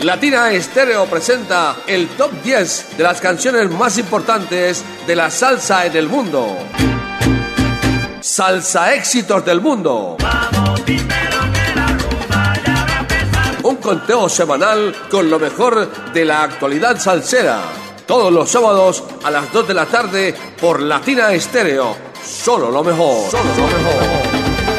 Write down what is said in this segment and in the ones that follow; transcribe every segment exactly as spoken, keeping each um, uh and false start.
Latina Estéreo presenta el top diez de las canciones más importantes de la salsa en el mundo. Salsa éxitos del mundo. Vamos primero que la rumba ya va a empezar. Un conteo semanal con lo mejor de la actualidad salsera. Todos los sábados a las dos de la tarde por Latina Estéreo. Solo lo mejor. Solo lo mejor.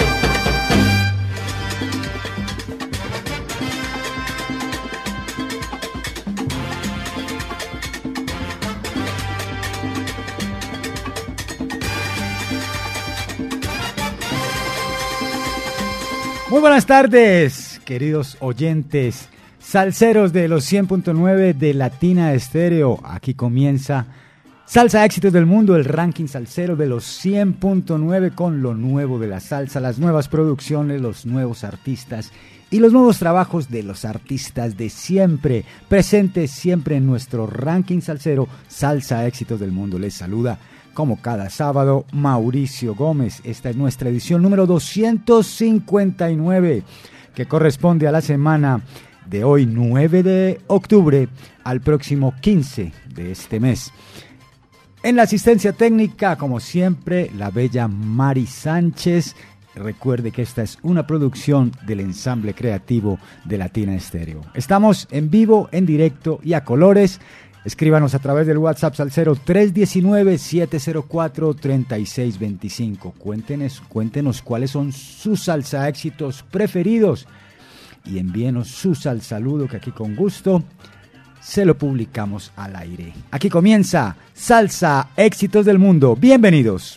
Muy buenas tardes, queridos oyentes, salseros de los cien punto nueve de Latina Estéreo. Aquí comienza Salsa Éxitos del Mundo, el ranking salsero de los cien punto nueve con lo nuevo de la salsa, las nuevas producciones, los nuevos artistas y los nuevos trabajos de los artistas de siempre, presentes siempre en nuestro ranking salsero Salsa Éxitos del Mundo. Les saluda como cada sábado, Mauricio Gómez. Esta es nuestra edición número doscientos cincuenta y nueve, que corresponde a la semana de hoy, nueve de octubre, al próximo quince de este mes. En la asistencia técnica, como siempre, la bella Mari Sánchez. Recuerde que esta es una producción del ensamble creativo de Latina Estéreo. Estamos en vivo, en directo y a colores. Escríbanos a través del WhatsApp salsero tres uno nueve, siete cero cuatro, tres seis dos cinco. Cuéntenos, cuéntenos cuáles son sus salsa éxitos preferidos y envíenos su sal saludo, que aquí con gusto se lo publicamos al aire. Aquí comienza Salsa Éxitos del Mundo. Bienvenidos.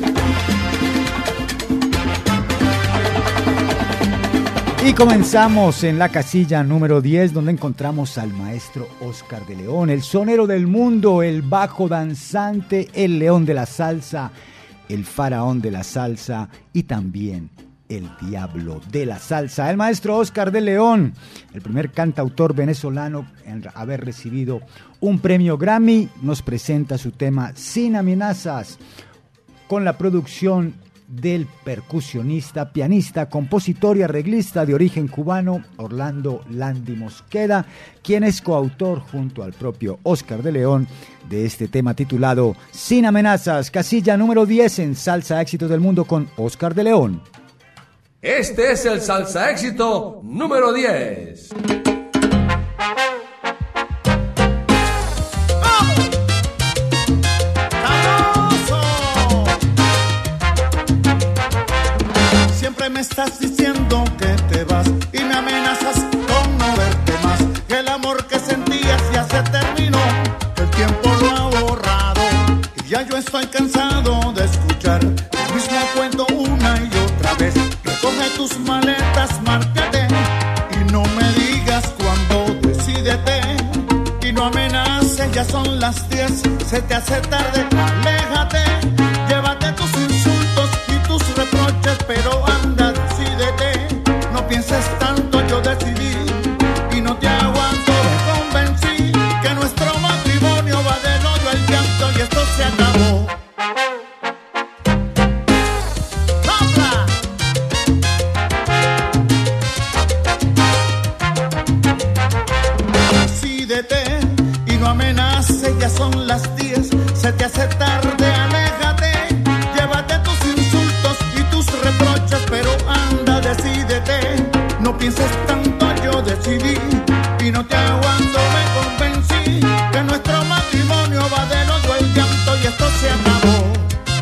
Y comenzamos en la casilla número diez, donde encontramos al maestro Oscar de León, el sonero del mundo, el bajo danzante, el león de la salsa, el faraón de la salsa y también el diablo de la salsa. El maestro Oscar de León, el primer cantautor venezolano en haber recibido un premio Grammy, nos presenta su tema Sin Amenazas, con la producción del percusionista, pianista, compositor y arreglista de origen cubano Orlando Landy Mosqueda, quien es coautor junto al propio Oscar de León de este tema titulado Sin Amenazas, casilla número diez en Salsa Éxitos del Mundo con Oscar de León. Este es el Salsa Éxito número diez. Me estás diciendo que te vas y me amenazas con no verte más, que el amor que sentías ya se terminó, que el tiempo lo ha borrado y ya yo estoy cansado de escuchar el mismo cuento una y otra vez. Recoge tus maletas, márcate y no me digas cuándo, decídete y no amenaces, ya son las diez, se te hace tarde, aléjate, llévate tus insultos y tus reproches, pero anda, decídete, no pienses tanto, yo decidí y no te aguanto, me convencí que nuestro matrimonio va del hoyo al llanto y esto se acabó. ¡Habla! Decídete y no amenaces, ya son las diez, se te hace tarde, aléjate, llévate tus insultos y tus reproches, pero anda, decídete, no pienses tanto, yo decidí y no te aguanto, me convencí que nuestro matrimonio va del hoyo al llanto y esto se acabó.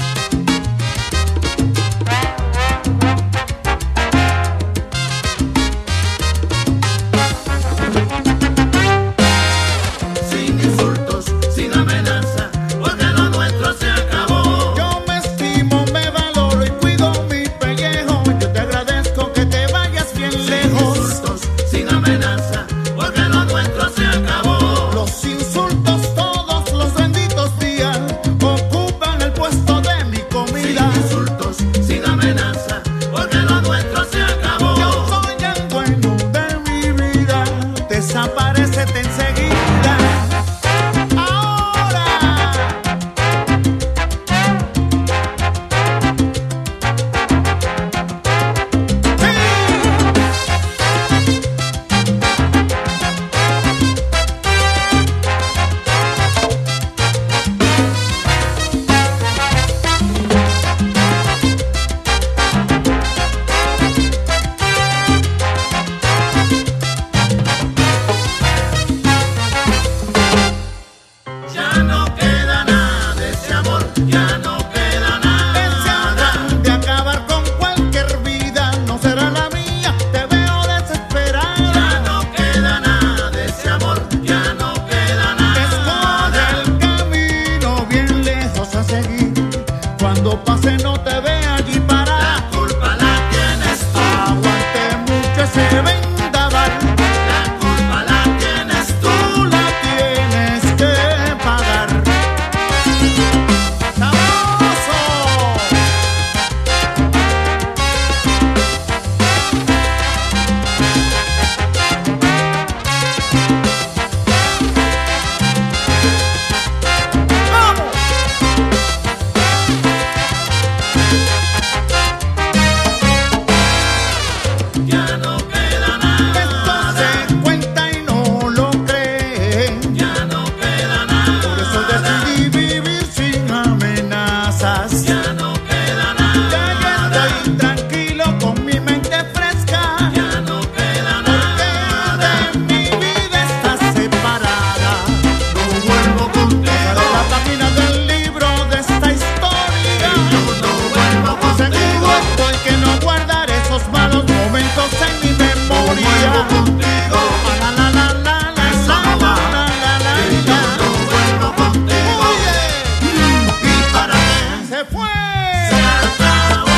Sin insultos, sin amenaza, porque lo nuestro se acabó. Yo me estimo, me valoro y cuido mi pellejo. Yo te agradezco que te vayas bien Sin lejos. insultos, sin amenaza, porque lo nuestro se acabó. Los insultos todos los benditos días ocupan el puesto de mi comida. Sin insultos, sin amenaza, porque lo nuestro se acabó. Yo soy el dueño de mi vida, desaparécete enseguida. Ahora sí. ya no queda nada. Esto se cuenta y no lo creen. Ya no queda nada. Por eso decidí vivir sin amenazas. Ya no queda nada. Ya yo estoy tranquilo con mi mente fresca. Ya no queda nada. Porque de mi vida está separada. No vuelvo contigo. Pasaré la página del libro de esta historia. Yo no vuelvo contigo. Seguro estoy que no guardaré esos malos momentos en mi memoria. No vuelvo contigo. La, la, la, la, la, Eso la, no va. la, la, la, Que yo la. no vuelvo contigo. Oye, ¿Y para qué? se fue. Se acabó.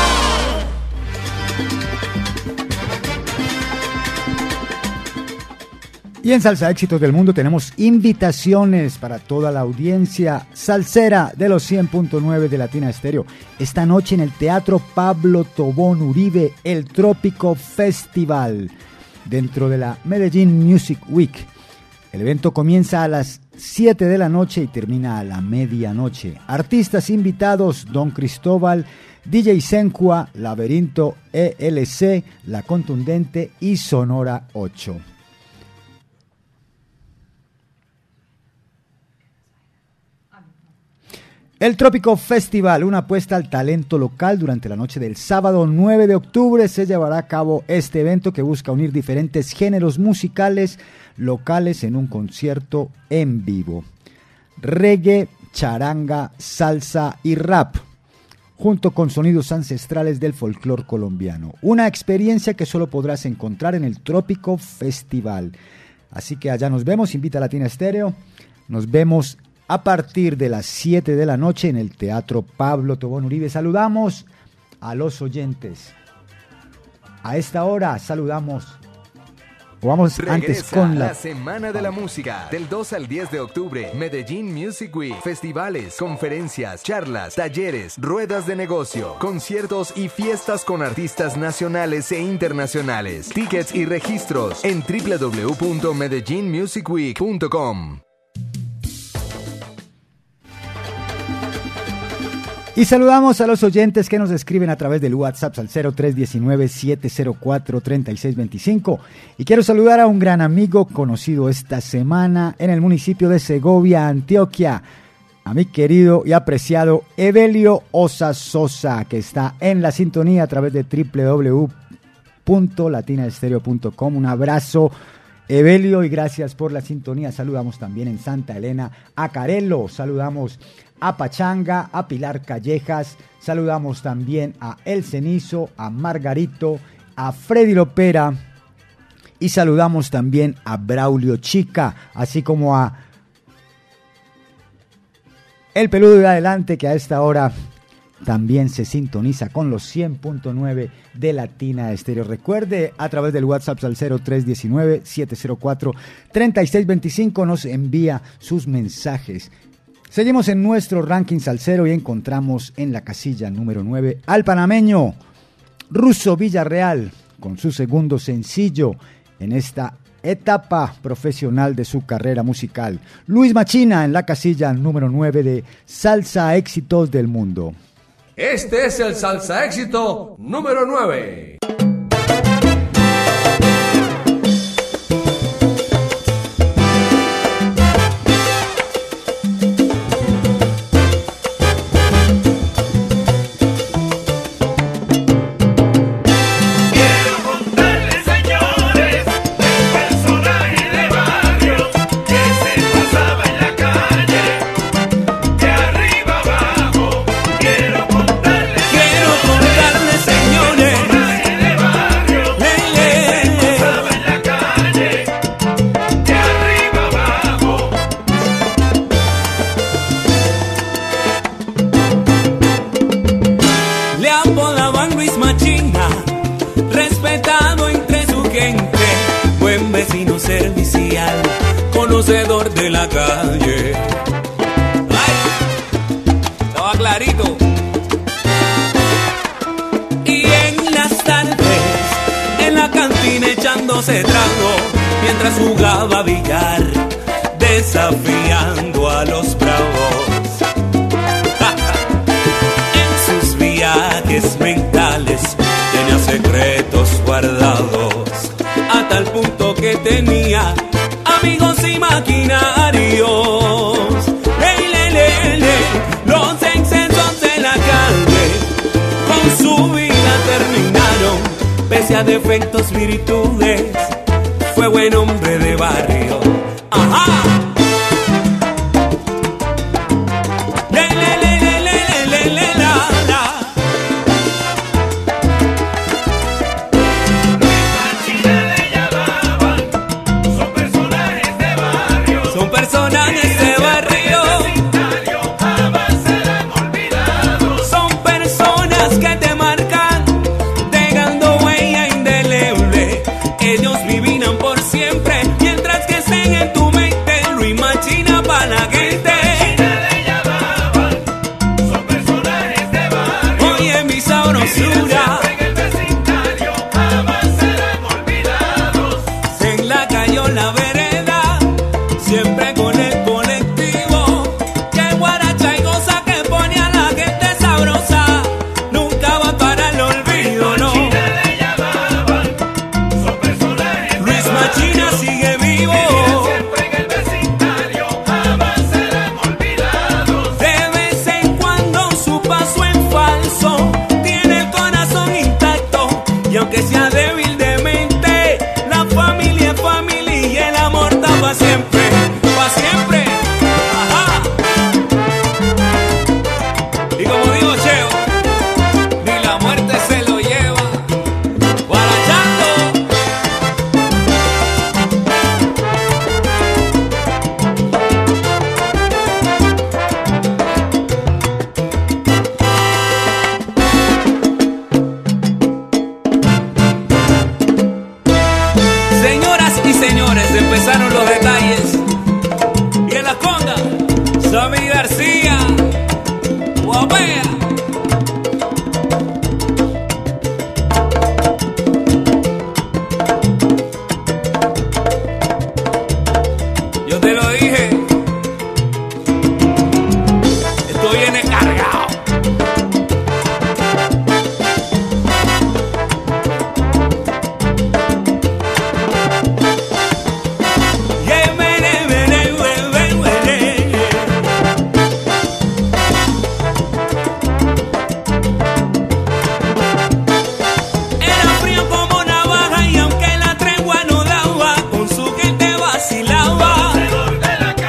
Y en Salsa Éxitos del Mundo tenemos invitaciones para toda la audiencia salsera de los cien punto nueve de Latina Estéreo. Esta noche en el Teatro Pablo Tobón Uribe, el Trópico Festival, dentro de la Medellín Music Week. El evento comienza a las siete de la noche y termina a la medianoche. Artistas invitados: Don Cristóbal, D J Sencua, Laberinto E L C, La Contundente y Sonora ocho. El Trópico Festival, una apuesta al talento local. Durante la noche del sábado nueve de octubre se llevará a cabo este evento que busca unir diferentes géneros musicales locales en un concierto en vivo. Reggae, charanga, salsa y rap, junto con sonidos ancestrales del folclore colombiano. Una experiencia que solo podrás encontrar en el Trópico Festival. Así que allá nos vemos, invita a Latina Estéreo. Nos vemos a partir de las siete de la noche en el Teatro Pablo Tobón Uribe. Saludamos a los oyentes. A esta hora saludamos, o vamos Regresa antes con la... la Semana de la Música, del dos al diez de octubre. Medellín Music Week. Festivales, conferencias, charlas, talleres, ruedas de negocio, conciertos y fiestas con artistas nacionales e internacionales. Tickets y registros en w w w punto medellin music week punto com. Y saludamos a los oyentes que nos escriben a través del WhatsApp al cero tres uno nueve, siete cero cuatro, tres seis dos cinco. Y quiero saludar a un gran amigo conocido esta semana en el municipio de Segovia, Antioquia, a mi querido y apreciado Evelio Osa Sosa, que está en la sintonía a través de w w w punto latina estéreo punto com. Un abrazo, Evelio, y gracias por la sintonía. Saludamos también en Santa Elena a Carelo, saludamos a Pachanga, a Pilar Callejas, saludamos también a El Cenizo, a Margarito, a Freddy Lopera, y saludamos también a Braulio Chica, así como a El Peludo de Adelante, que a esta hora también se sintoniza con los cien punto nueve de Latina Estéreo. Recuerde, a través del WhatsApp al cero tres uno nueve, siete cero cuatro, tres seis dos cinco nos envía sus mensajes. Seguimos en nuestro ranking salsero y encontramos en la casilla número nueve al panameño Russo Villarreal con su segundo sencillo en esta etapa profesional de su carrera musical. Luis Machina en la casilla número nueve de Salsa Éxitos del Mundo. Este es el Salsa Éxito número nueve. Conocedor de la calle. Ay, estaba clarito. Y en las tardes, en la cantina echándose trago, mientras jugaba billar, desafiando a los bravos. En sus viajes mentales tenía secretos guardados. maquinarios. Ley, ley, ley, ley, los excesos de la calle con su vida terminaron. Pese a defectos, virtudes, fue buen hombre de barrio. Ajá. Le, le, le, le, le, le, le, la, la. Son personajes de barrio. Son personajes de barrio. Jamás serán olvidados. Son personas que te marcan, dejando huella indeleble. Ellos vivirán por siempre, mientras que estén en tu mente. Lo imagina para la gente. Son personajes de barrio. Oye, mi sabrosura. En el vecindario jamás serán olvidados. En la calle o la vereda, siempre con el colectivo. Que guaracha y goza que pone a la gente sabrosa. Nunca va para el olvido, no. Le llamaban. Son personajes Luis Machina sigue vivo. siempre en el vecindario jamás serán olvidados. De vez en cuando su paso en falso tiene el corazón intacto. Y aunque sea débil de mente, la familia es familia y el amor está para siempre, para siempre. Ajá. Y como digo Cheo, ni la muerte se lo lleva. Guarachando. Señoras y señores, empezaron los detalles. Y en la conga, Sammy García, Guapea. Yo te lo dije, esto viene cargado. Yeah, mene, mene, mene, mene. Era frío como navaja y aunque la tregua no daba, con su gente vacilaba. De la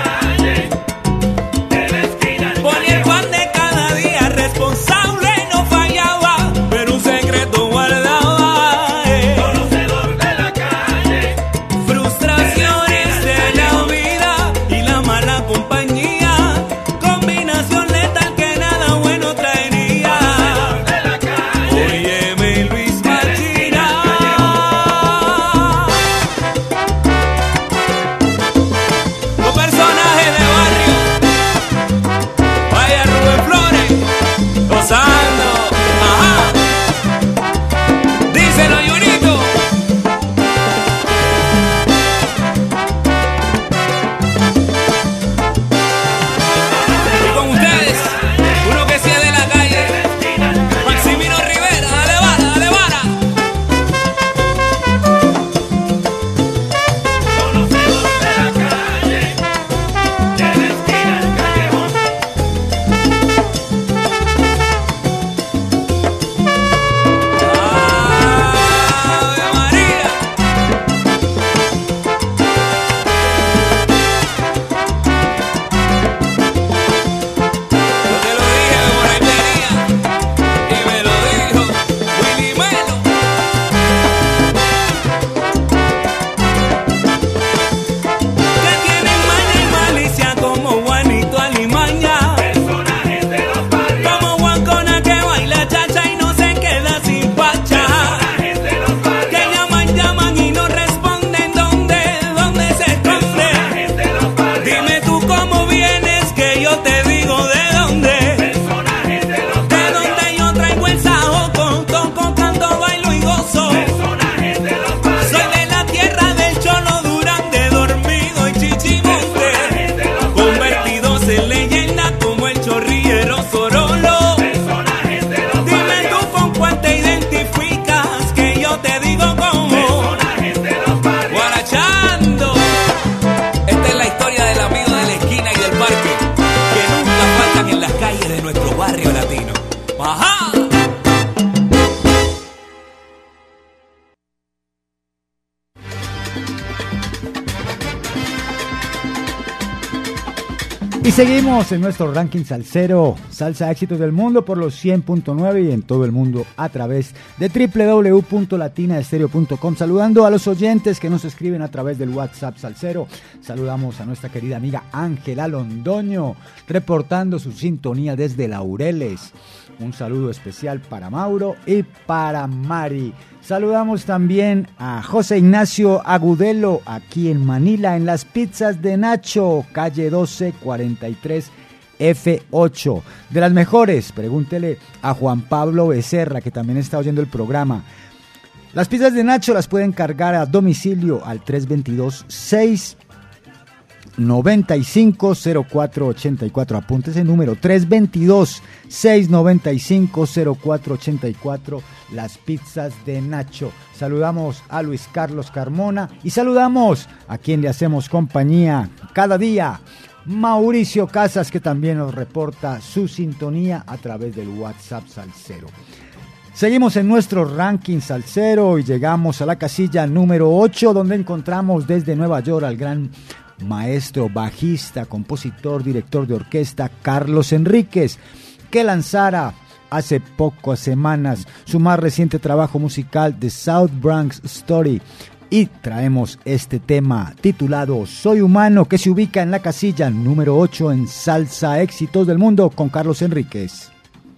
Y seguimos en nuestro ranking salsero, Salsa Éxitos del Mundo por los cien punto nueve y en todo el mundo a través de doble u doble u doble u punto latina estéreo punto com. Saludando a los oyentes que nos escriben a través del WhatsApp salsero. Saludamos a nuestra querida amiga Ángela Londoño, reportando su sintonía desde Laureles. Un saludo especial para Mauro y para Mari. Saludamos también a José Ignacio Agudelo, aquí en Manila, en las pizzas de Nacho, calle doce cuarenta y tres F ocho. De las mejores, pregúntele a Juan Pablo Becerra, que también está oyendo el programa. Las pizzas de Nacho las pueden cargar a domicilio al tres dos dos, seis nueve cinco, cero cuatro ocho cuatro. Apunte ese número, tres dos dos, seis nueve cinco, cero cuatro ocho cuatro. Las pizzas de Nacho. Saludamos a Luis Carlos Carmona y saludamos a quien le hacemos compañía cada día, Mauricio Casas, que también nos reporta su sintonía a través del WhatsApp salsero. Seguimos en nuestro ranking salsero y llegamos a la casilla número ocho, donde encontramos desde Nueva York al gran maestro, bajista, compositor, director de orquesta Carlos Enríquez, que lanzara hace pocas semanas su más reciente trabajo musical, The South Bronx Story, y traemos este tema titulado Soy Humano, que se ubica en la casilla número ocho en Salsa Éxitos del Mundo con Carlos Enríquez.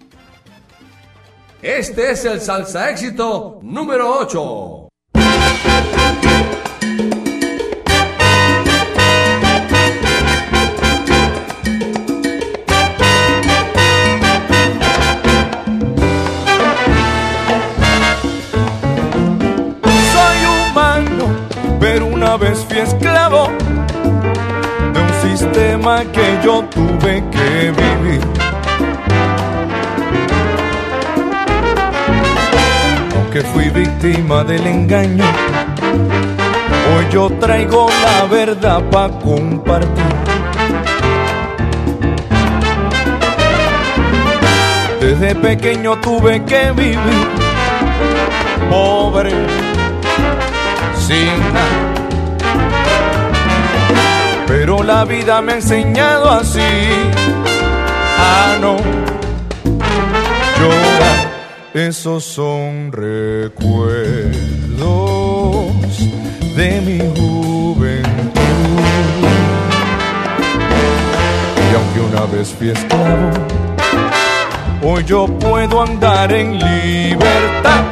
Este es el Salsa Éxito número ocho. Una vez fui esclavo de un sistema que yo tuve que vivir. Aunque fui víctima del engaño, hoy yo traigo la verdad para compartir. Desde pequeño tuve que vivir pobre, sin nada. Pero la vida me ha enseñado así a no llorar. Esos son recuerdos de mi juventud. Y aunque una vez fui esclavo, hoy yo puedo andar en libertad.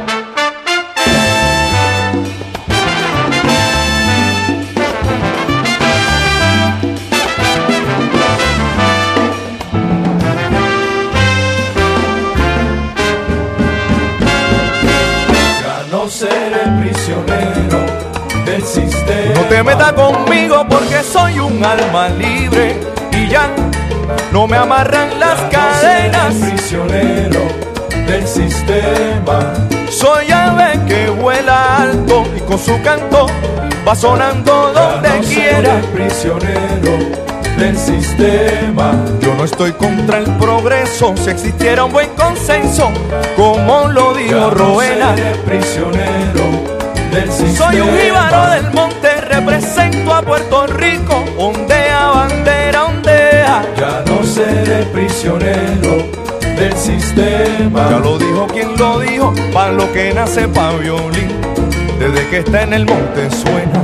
No te metas conmigo porque soy un alma libre y ya no me amarran las ya cadenas. No seré prisionero del sistema. Soy ave que vuela alto y con su canto va sonando donde no quiera. Seré prisionero del sistema. Yo no estoy contra el progreso si existiera un buen consenso, como lo dijo Roena. No seré prisionero. Soy un jíbaro del monte, represento a Puerto Rico, ondea, bandera, ondea. Ya no seré prisionero del sistema. Ya lo dijo quien lo dijo, pa' lo que nace pa' violín, desde que está en el monte suena.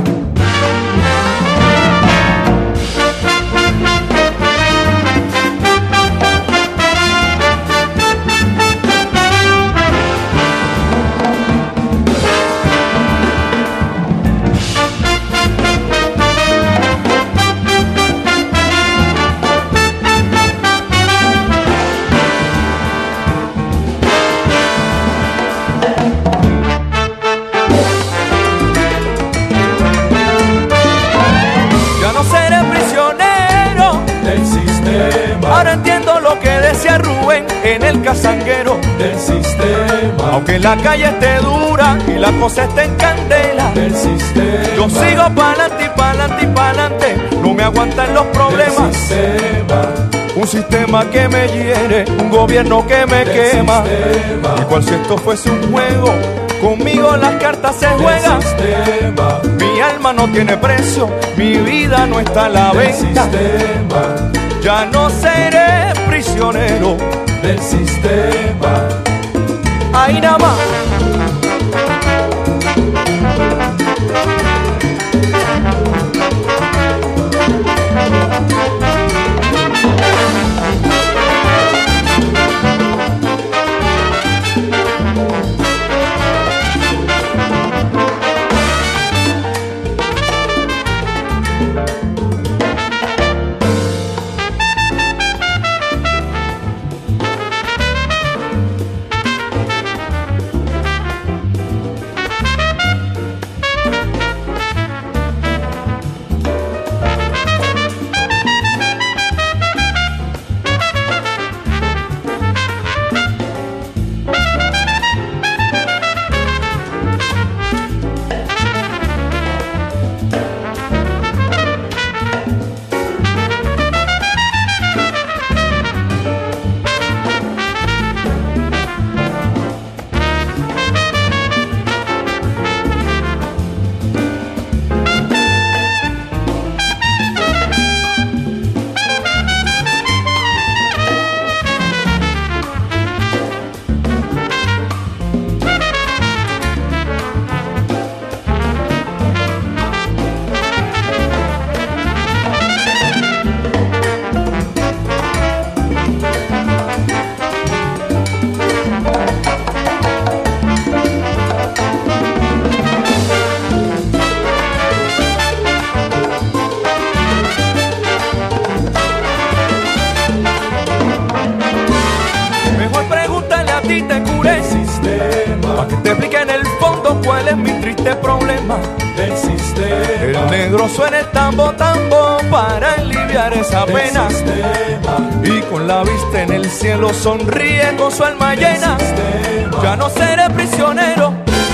Ahora entiendo lo que decía Rubén en el Casanguero del sistema. Aunque la calle esté dura y la cosa esté en candela del sistema, yo sigo pa'lante y pa'lante y pa'lante. No me aguantan los problemas del sistema. Un sistema que me hiere, un gobierno que me del quema sistema. Igual si esto fuese un juego, conmigo las cartas se juegan. Sistema. Mi alma no tiene precio, mi vida no está a la venta. Sistema. Ya no seré prisionero del sistema. Ahí nada más. El negro suena el tambo, tambo para aliviar esa pena. Y con la vista en el cielo sonríe con su alma llena. Ya no seré prisionero.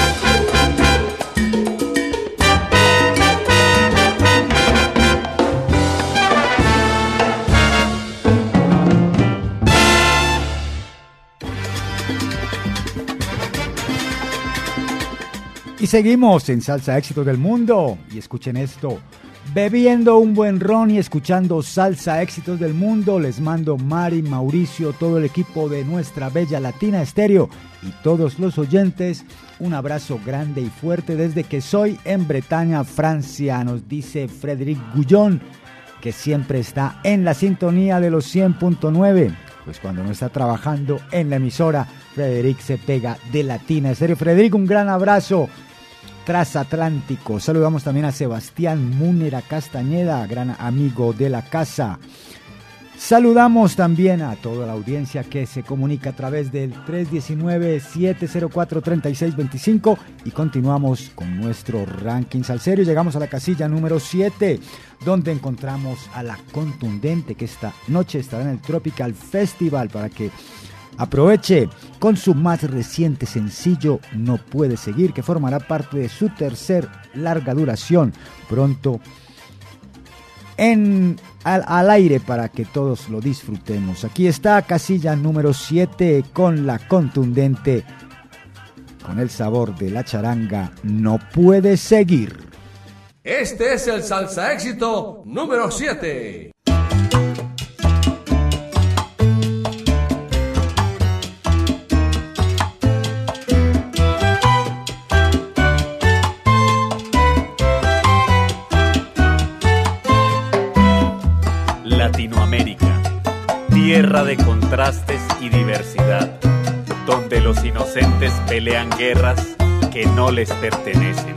Y seguimos en Salsa Éxitos del Mundo. Y escuchen esto. Bebiendo un buen ron y escuchando Salsa Éxitos del Mundo, les mando Mari, Mauricio, todo el equipo de nuestra bella Latina Estéreo y todos los oyentes. Un abrazo grande y fuerte desde que soy en Bretaña, Francia, nos dice Frederic Gullón, que siempre está en la sintonía de los cien punto nueve. Pues cuando no está trabajando en la emisora, Frederic se pega de Latina Estéreo. Frederic, un gran abrazo transatlántico. Saludamos también a Sebastián Múnera Castañeda, gran amigo de la casa. Saludamos también a toda la audiencia que se comunica a través del tres uno nueve, siete cero cuatro, tres seis dos cinco y continuamos con nuestro ranking salsero. Llegamos a la casilla número siete, donde encontramos a La Contundente, que esta noche estará en el Tropical Festival para que aproveche con su más reciente sencillo No Puede Seguir, que formará parte de su tercer larga duración, pronto en, al, al aire para que todos lo disfrutemos. Aquí está casilla número siete con La Contundente, con el sabor de la charanga No Puede Seguir. Este es el Salsa Éxito número siete. Latinoamérica, tierra de contrastes y diversidad, donde los inocentes pelean guerras que no les pertenecen.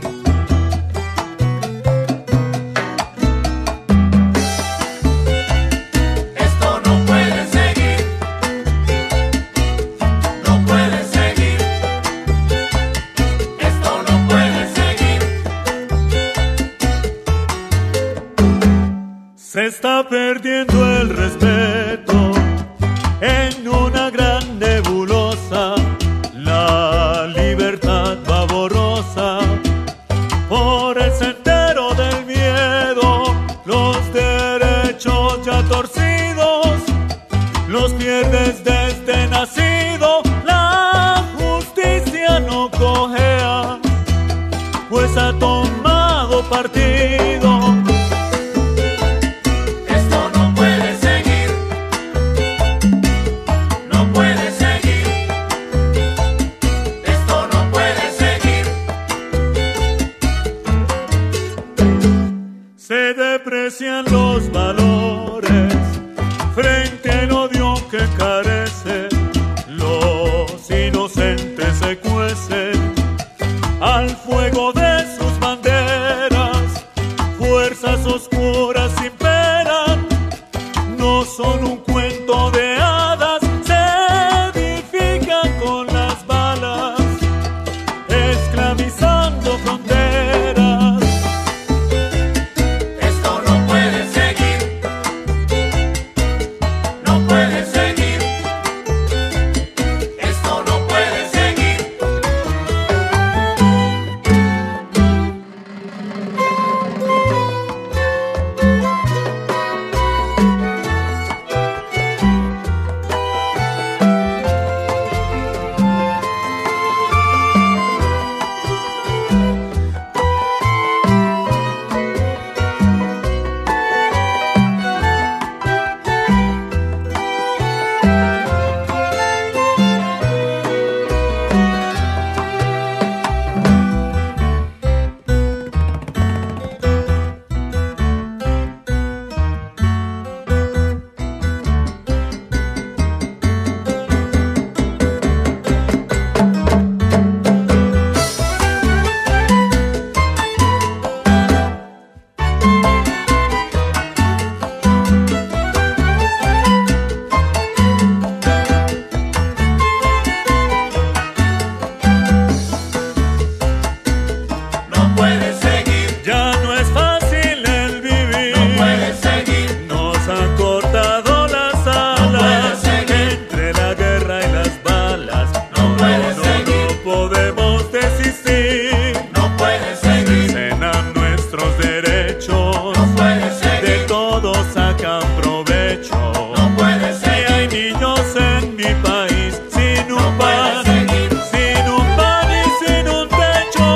Esto no puede seguir, no puede seguir, esto no puede seguir. Se está perdiendo el respeto en una gran nebulosa. La libertad va borrosa por el sendero del miedo. Los derechos ya torcidos los pierdes desde nacido. La justicia no cojea, pues ha tomado partido. Esto no puede seguir, desprecian los valores frente al odio que carece. Los inocentes se cuecen al fuego de sus banderas. Fuerzas oscuras imperan, no son un cuento de hadas, se edifican con las balas, esclavizando fronteras. Esto no puede seguir, no puede seguir, esto no puede seguir. No puede seguir, Ya no es fácil el vivir, no puede seguir, nos han cortado las alas, puede seguir. entre la guerra y las balas. No puede no, seguir. no podemos desistir. no puede seguir, Cenan nuestros derechos, no puede de seguir, todos sacan provecho. no puede Y seguir. hay niños en mi país sin un No puede pan, seguir. sin un pan y sin un techo.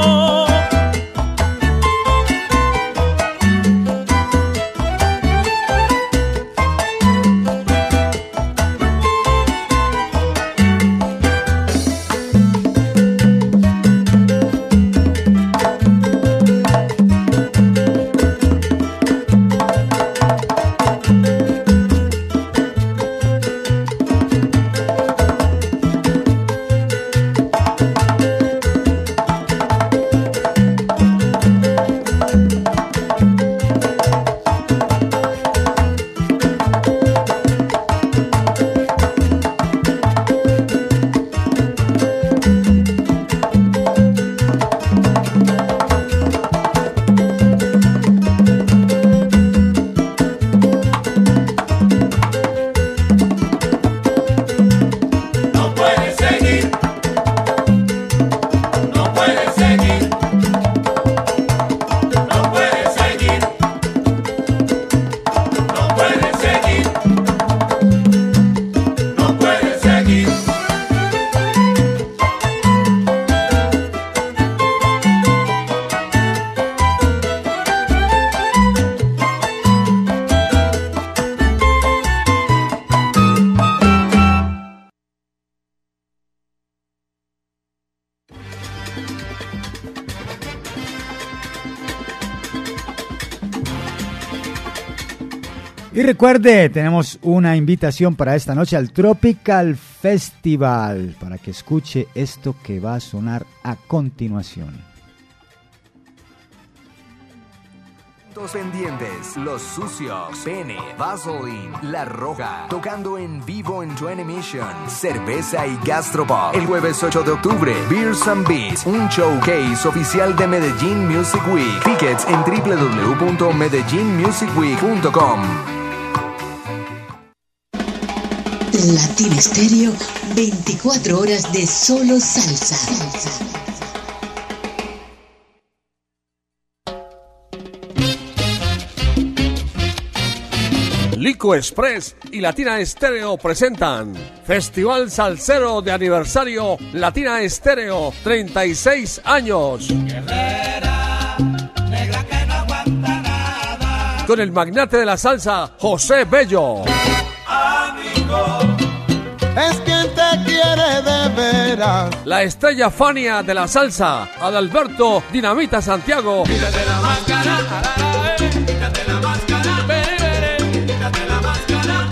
No puede seguir, no puede seguir, no puede seguir, no puede seguir, no puede seguir. Y recuerde, tenemos una invitación para esta noche al Tropical Festival, para que escuche esto que va a sonar a continuación. Los pendientes, Los Sucios, Pene, Vaseline, La Roja, tocando en vivo en Transmission, Cerveza y Gastropub. El jueves ocho de octubre, Beers and Beats, un showcase oficial de Medellín Music Week. Tickets en w w w punto medellin music week punto com. Latina Estéreo, veinticuatro horas de solo salsa. salsa. Lico Express y Latina Estéreo presentan Festival Salsero de Aniversario Latina Estéreo, treinta y seis años. Guerrera, negra que no aguanta nada. Con el magnate de la salsa, José Bello. Amigo, Es quien te quiere de veras. La estrella Fania de la salsa, Adalberto Dinamita Santiago. quítate la máscara, quítate la máscara, quítate la máscara.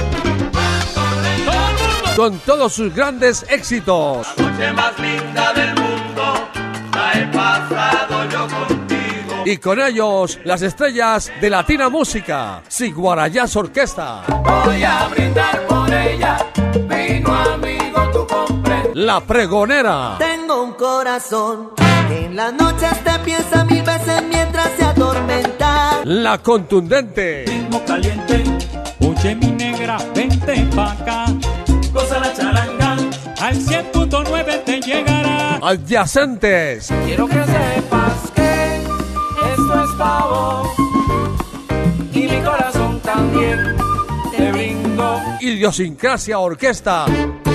Con todos sus grandes éxitos. La noche más linda del mundo la he pasado yo contigo. Y con ellos, las estrellas de Latina Música, Siguarayás Orquesta. Voy a brindar por ella, vino amigo, tú comprendes. La Pregonera. Tengo un corazón que en las noches te piensa mil veces mientras se atormenta. La Contundente. Ritmo caliente, oye mi negra, vente pa' acá. Goza la charanga, al cien punto nueve te llegará. Adyacentes. Quiero que sepas que esto es pa' vos y mi corazón también te brindo. Idiosincrasia Orquesta.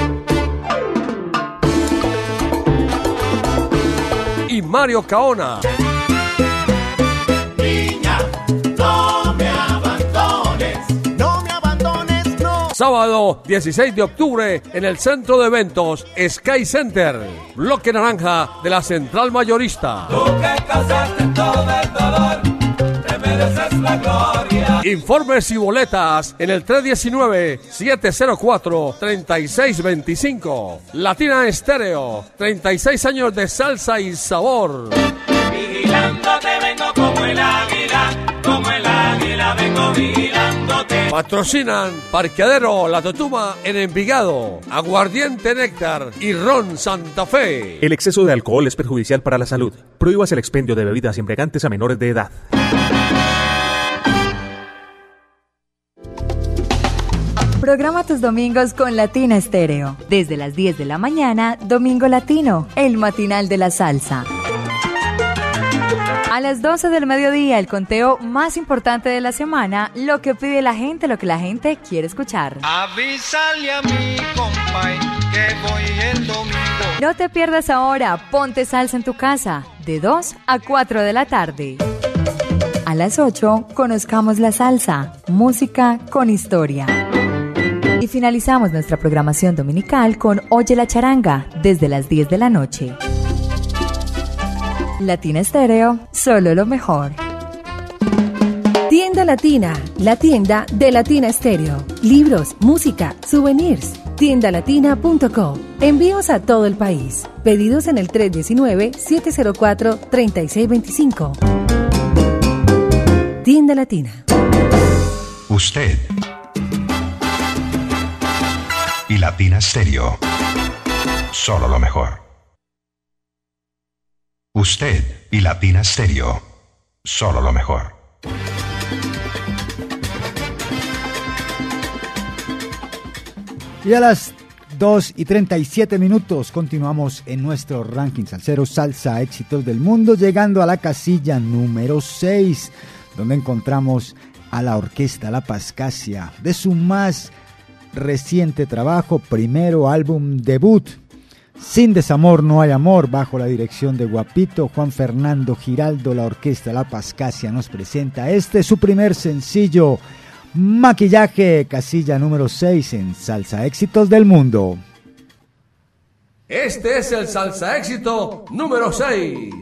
Y Mario Caona. Niña, no me abandones. No me abandones, no. Sábado dieciséis de octubre en el centro de eventos Sky Center, bloque naranja de la Central Mayorista. Tú que causaste todo el dolor, te mereces la gloria. Informes y boletas en el tres uno nueve, siete cero cuatro, tres seis dos cinco. Latina Estéreo, treinta y seis años de salsa y sabor. Vigilándote vengo como el águila, como el águila vengo vigilándote. Patrocinan Parqueadero La Totuma en Envigado, Aguardiente Néctar y Ron Santa Fe. El exceso de alcohol es perjudicial para la salud. Prohíbas el expendio de bebidas embriagantes a menores de edad. Programa tus domingos con Latina Estéreo. Desde las diez de la mañana, Domingo Latino, el matinal de la salsa. A las doce del mediodía, el conteo más importante de la semana, lo que pide la gente, lo que la gente quiere escuchar. Avísale a mi compay que voy el domingo. No te pierdas ahora, Ponte Salsa en tu casa, de dos a cuatro de la tarde. A las ocho, conozcamos la salsa, música con historia. Y finalizamos nuestra programación dominical con Oye la Charanga, desde las diez de la noche. Latina Estéreo, solo lo mejor. Tienda Latina, la tienda de Latina Estéreo. Libros, música, souvenirs. tienda latina punto co. Envíos a todo el país. Pedidos en el tres uno nueve, siete cero cuatro, tres seis dos cinco. Tienda Latina. Usted y Latina Estéreo. Solo lo mejor. Usted y Latina Estéreo. Solo lo mejor. Y a las dos y treinta y siete minutos continuamos en nuestro ranking salsero Salsa Éxitos del Mundo, llegando a la casilla número seis, donde encontramos a la Orquesta La Pascasia, de su más reciente trabajo, primero álbum debut, Sin Desamor No Hay Amor, bajo la dirección de Guapito Juan Fernando Giraldo. La Orquesta La Pascasia nos presenta este, su primer sencillo, Maquillaje, casilla número seis en Salsa Éxitos del Mundo. Este es el Salsa Éxito número seis.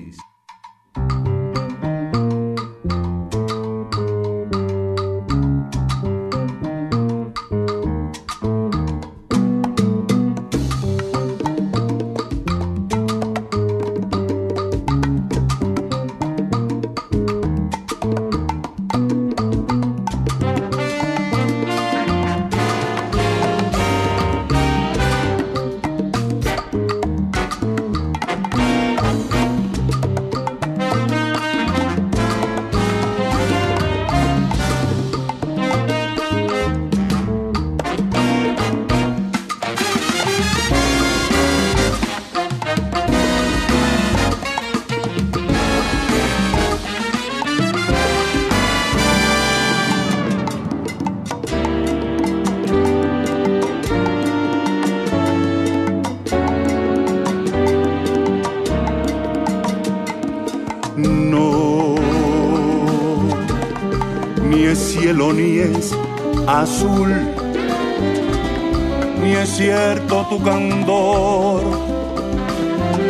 Ni es azul, ni es cierto tu candor,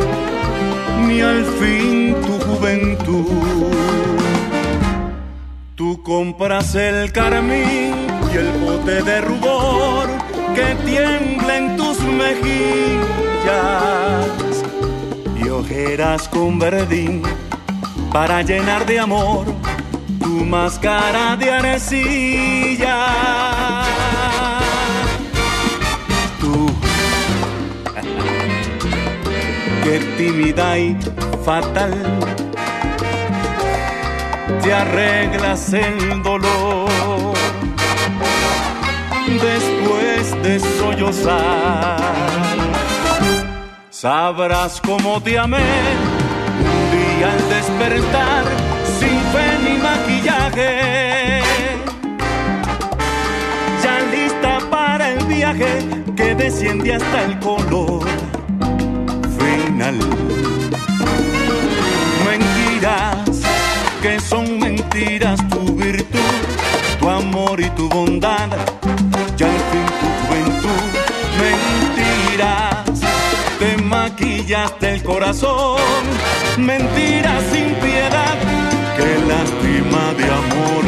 ni al fin tu juventud. Tú compras el carmín y el bote de rubor que tiembla en tus mejillas y ojeras con verdín para llenar de amor tu máscara de arcilla. Tú, que tímida y fatal, te arreglas el dolor después de sollozar. Sabrás cómo te amé un día al despertar, sin fe ni maquillaje, ya lista para el viaje que desciende hasta el color final. Mentiras que son mentiras, tu virtud, tu amor y tu bondad, ya al fin tu juventud. Mentiras, te maquillaste el corazón, mentiras sin piedad, qué lástima de amor.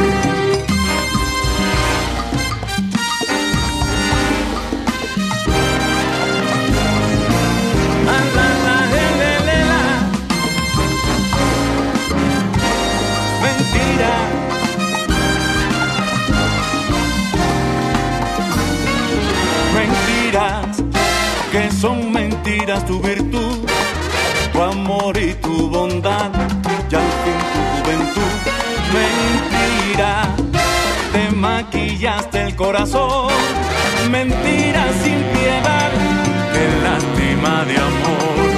Mentiras, que son mentiras, tu virtud, tu amor y tu bondad, ya al fin tu juventud. Mentira, te maquillaste el corazón, mentiras sin piedad, qué lástima de amor.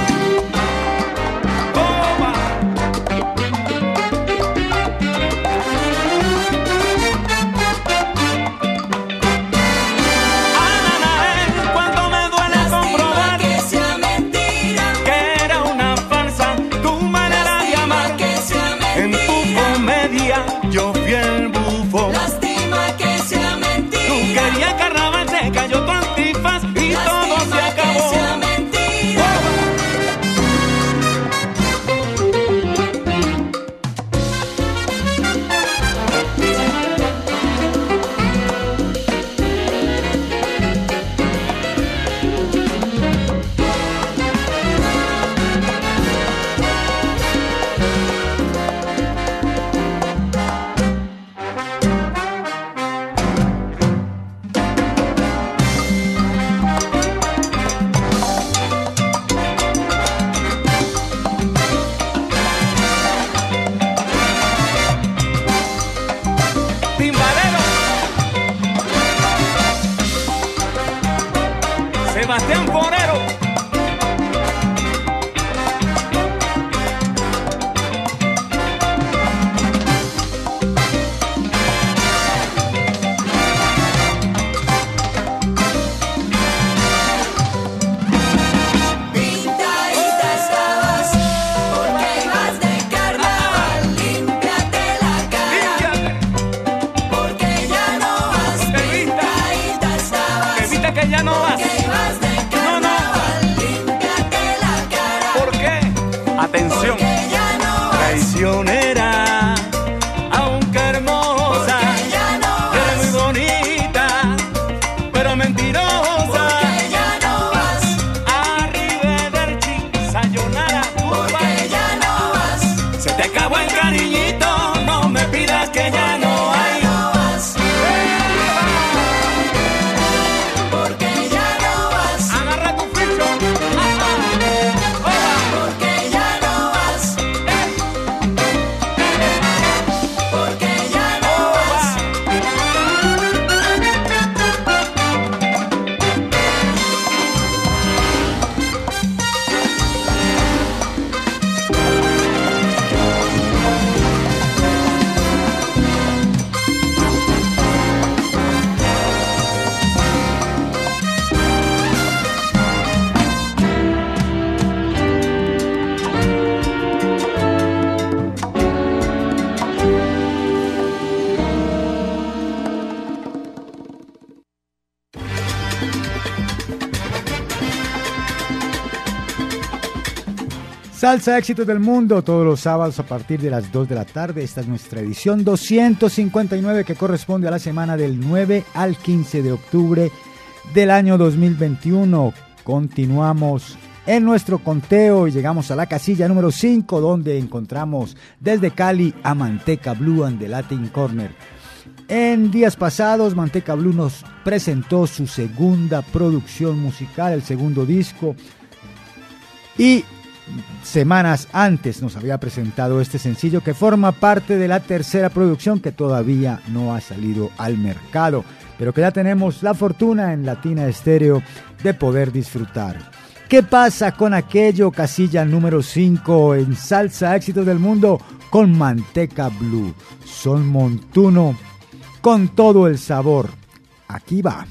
Yo fui el bufo. Lástima que sea mentira. Tú querías carnaval, se cayó tu antifaz y lástima todo se acabó. Que sea mentira. Sebastián Forero. Pintadita estabas porque ibas de carnaval. Límpiate la cara porque ya no vas. Pintadita estabas. Que viste que ya no vas. Que ibas de carnaval. Salsa Éxitos del Mundo, todos los sábados a partir de las dos de la tarde. Esta es nuestra edición doscientos cincuenta y nueve, que corresponde a la semana del nueve al quince de octubre del año dos mil veintiuno. Continuamos en nuestro conteo y llegamos a la casilla número cinco, donde encontramos desde Cali a Manteca Blue and the Latin Corner. En días pasados, Manteca Blue nos presentó su segunda producción musical, el segundo disco, y semanas antes nos había presentado este sencillo que forma parte de la tercera producción que todavía no ha salido al mercado, pero que ya tenemos la fortuna en Latina Estéreo de poder disfrutar. ¿Qué pasa con aquello? Casilla número cinco en Salsa Éxitos del Mundo con Manteca Blue. Son Montuno con todo el sabor. Aquí va.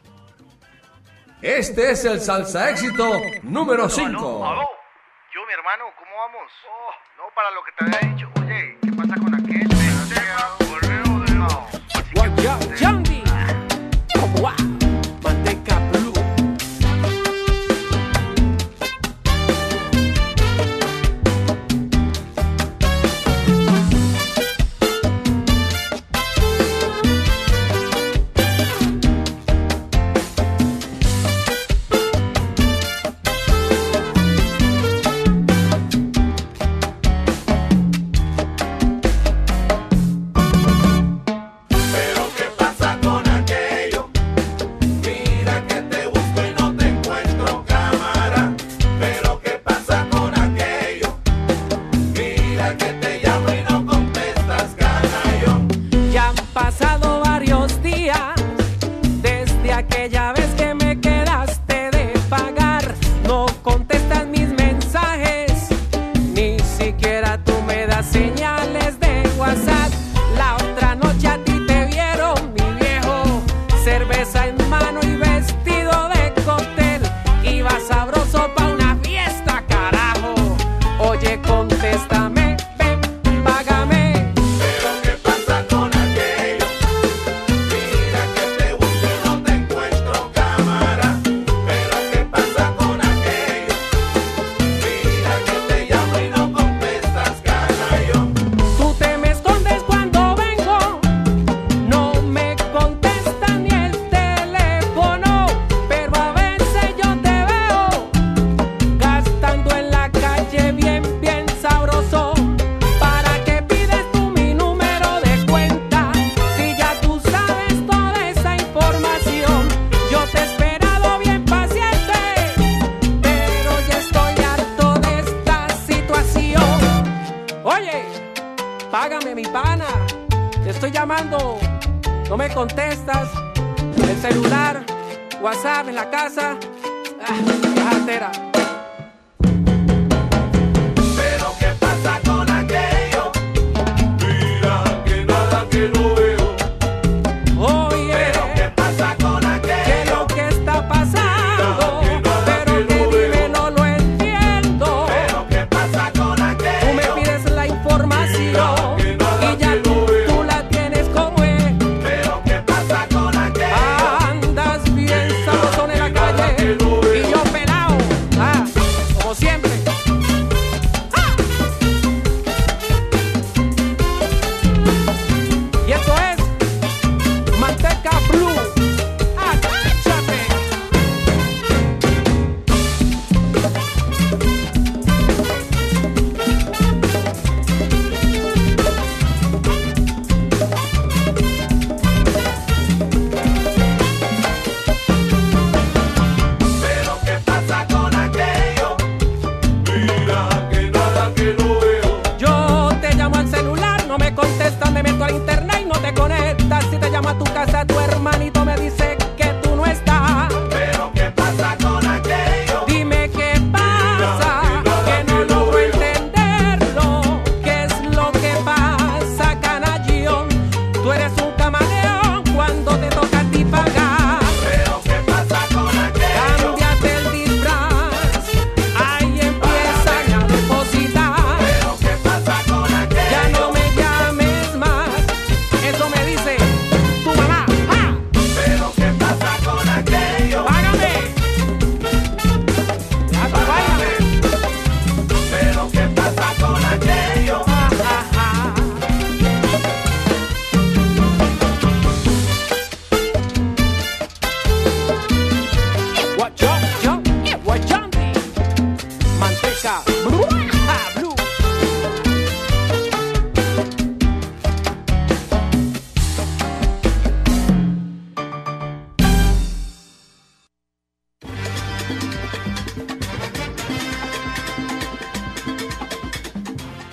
Este es el Salsa Éxito número cinco. Yo, mi hermano, ¿cómo vamos? Oh, no, para lo que te había dicho. Oye, ¿qué pasa con aquello? Correo de no. Yandy. Manteca Blue. Ya no me llames más, eso me dice tu mamá. ¡Ah!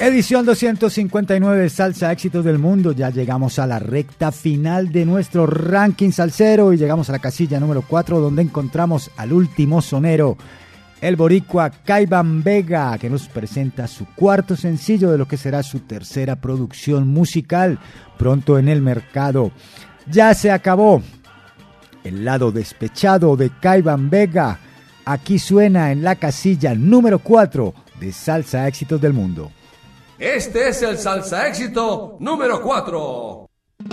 Edición doscientos cincuenta y nueve, Salsa Éxitos del Mundo. Ya llegamos a la recta final de nuestro ranking salsero y llegamos a la casilla número cuatro, donde encontramos al último sonero, el boricua Kaivan Vega, que nos presenta su cuarto sencillo de lo que será su tercera producción musical pronto en el mercado. Ya se acabó el lado despechado de Kaivan Vega. Aquí suena en la casilla número cuatro de Salsa Éxitos del Mundo. Este es el Salsa Éxito número cuatro.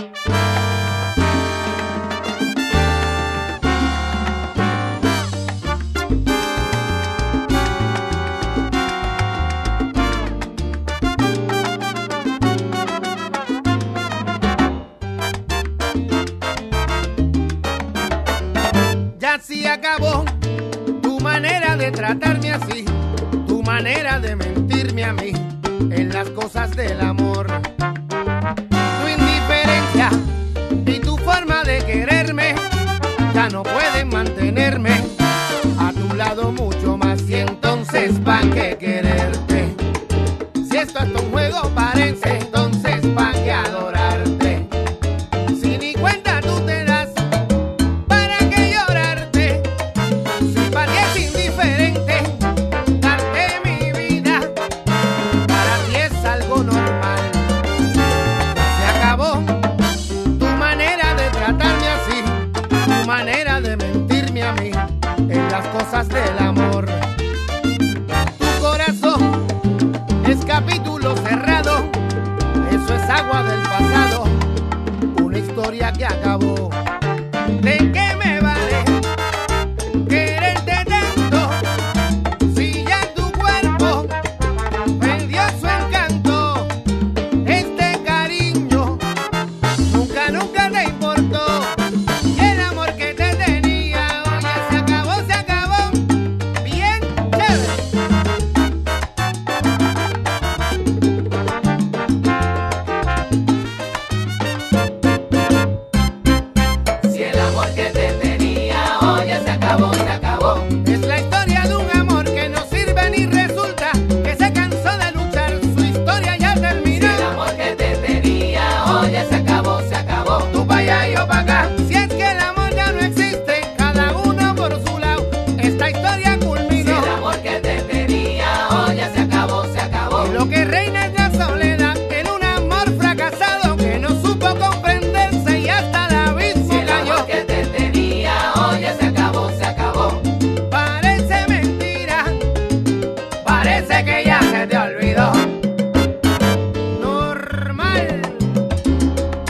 Ya se acabó tu manera de tratarme así, tu manera de mentirme a mí en las cosas del amor. Tu indiferencia y tu forma de quererme ya no pueden mantenerme a tu lado mucho más, y entonces ¿pa' qué quererte? Si esto es un juego parece, entonces ¿pa' qué adorarte? Si ni cuenta tú te das, ¿para qué llorarte? Si para ti es indiferente darte mi vida, para ti es algo normal. Se acabó tu manera de tratarme así, tu manera de mentirme a mí en las cosas del amor. Tu corazón es capítulo cerrado, eso es agua del pasado, una historia que acabó. ¿De qué me vale quererte tanto si ya tu cuerpo perdió su encanto? Este cariño nunca, nunca te importó, y el amor que te tenía, oye, se acabó, se acabó, bien chévere. Si el amor que te tenía, oye, se acabó, se acabó. Es la historia de un amor que no sirve ni resulta, que se cansó de luchar, su historia ya terminó. Si el amor que te tenía, oye, se acabó, se acabó. Tú pa' allá y yo pa' acá. Si es que el amor ya no existe, cada uno por su lado, esta historia culminó. Si el amor que te tenía, oye, se acabó, se acabó. Y lo que reina es la soledad en un amor fracasado que no supo comprenderse y hasta la vida se cayó. Si el amor que te tenía, oye, se acabó, se acabó. Parece mentira, parece que ya se te olvidó. Normal.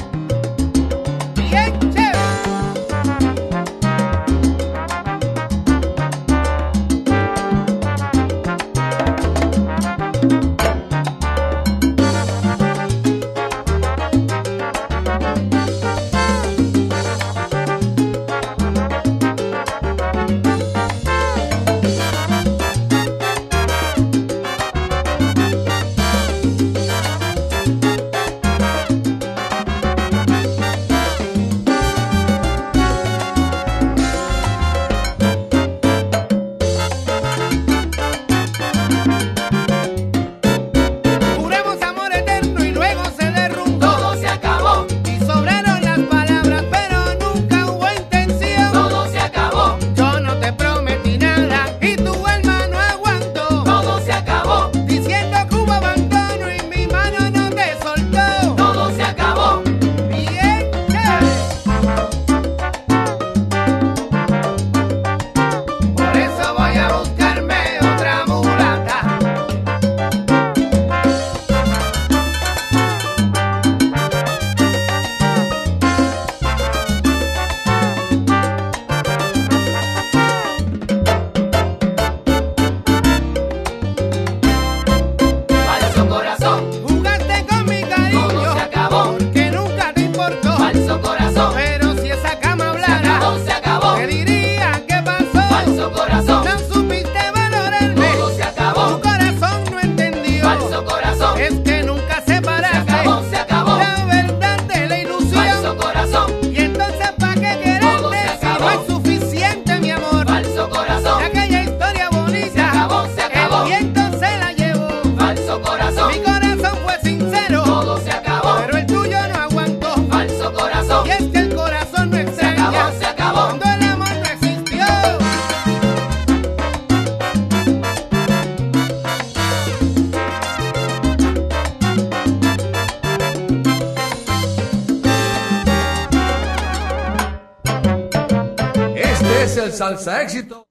Este es el Salsa Éxito.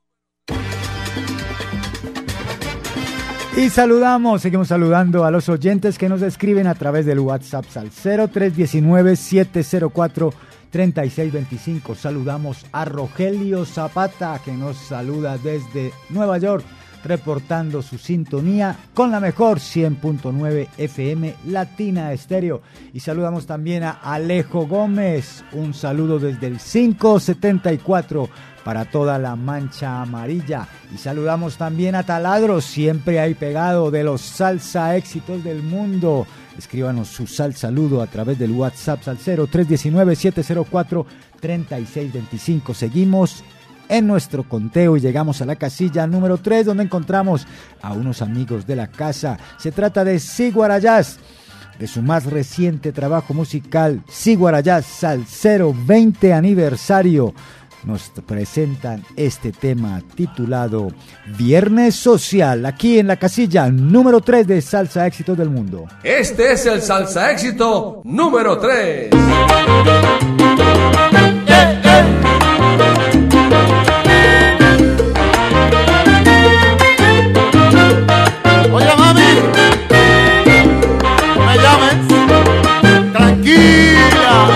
Y saludamos, seguimos saludando a los oyentes que nos escriben a través del WhatsApp Salsero tres uno nueve, siete cero cuatro, tres seis dos cinco. Saludamos a Rogelio Zapata, que nos saluda desde Nueva York, reportando su sintonía con la mejor cien punto nueve F M Latina Estéreo. Y saludamos también a Alejo Gómez, un saludo desde el quinientos setenta y cuatro para toda la Mancha Amarilla. Y saludamos también a Taladro, siempre ahí pegado, de los salsa éxitos del mundo. Escríbanos su sal saludo a través del WhatsApp Salsero tres uno nueve, siete cero cuatro, tres seis dos cinco. Seguimos en nuestro conteo y llegamos a la casilla número tres, donde encontramos a unos amigos de la casa. Se trata de Siguarayás, de su más reciente trabajo musical, Siguarayás Salsero veinte aniversario. Nos presentan este tema titulado Viernes Social, aquí en la casilla número tres de Salsa Éxitos del Mundo. Este es el Salsa Éxito número tres. ¡Eh, eh! Oye, mami, no me llames, tranquila.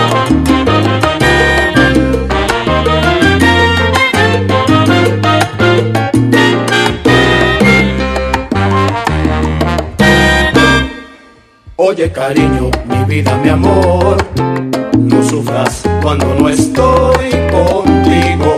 Oye, cariño, mi vida, mi amor, no sufras cuando no estoy contigo.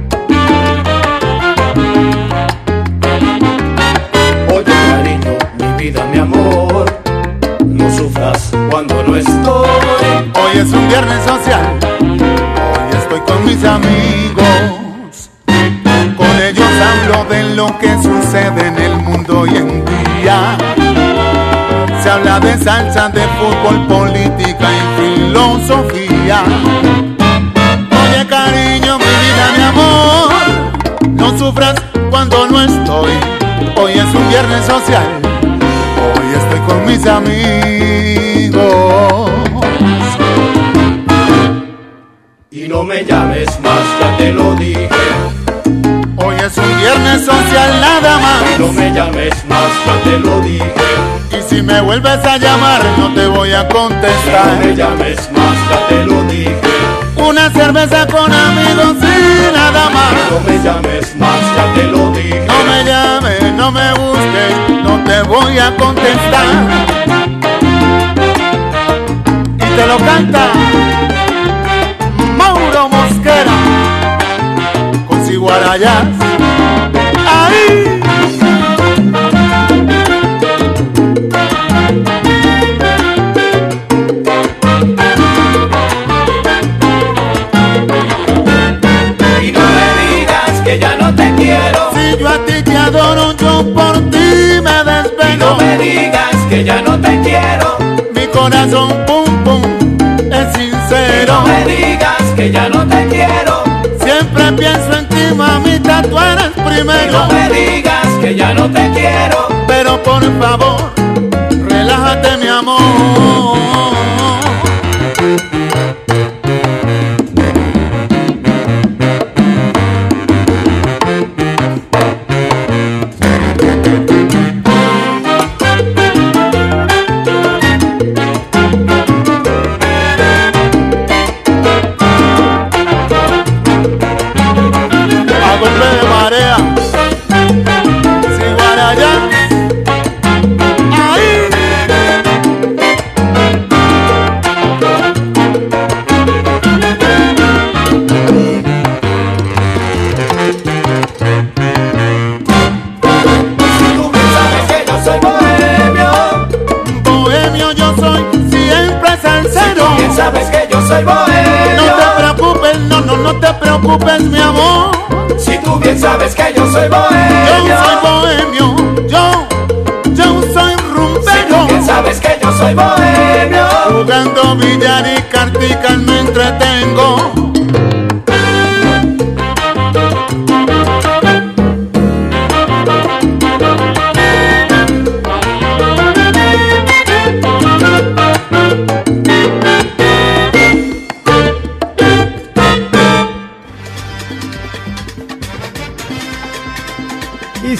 Oye, cariño, mi vida, mi amor, no sufras cuando no estoy. Hoy es un viernes social, hoy estoy con mis amigos. Con ellos hablo de lo que sucede en el mundo hoy en día. Se habla de salsa, de fútbol, política y filosofía. Oye, cariño, mi vida, mi amor, no sufras cuando no estoy. Hoy es un viernes social, hoy estoy con mis amigos. Y no me llames más, ya te lo dije. Hoy es un viernes social nada más. Y no me llames más, ya te lo dije. Y si me vuelves a llamar no te voy a contestar. No me llames más, ya te lo dije. Una cerveza con amigos y nada más. No me llames más, ya te lo dije. No me llames, no me busques, no te voy a contestar. Y te lo canta Mauro Mosquera con Siguarayás. ¡Ahí! Que ya no te quiero. Si yo a ti te adoro, yo por ti me desvelo. Y no me digas que ya no te quiero. Mi corazón pum pum es sincero. Y no me digas que ya no te quiero. Siempre pienso en ti, mamita, tú eres primero. Y no me digas que ya no te quiero. Pero por favor, relájate, mi amor. Sabes que yo soy bohemio. No te preocupes, no, no, no te preocupes, mi amor. Si tú bien sabes que yo soy bohemio. Yo soy bohemio, yo, yo soy rumbero. Si tú bien sabes que yo soy bohemio. Jugando billar y carticas me entretengo.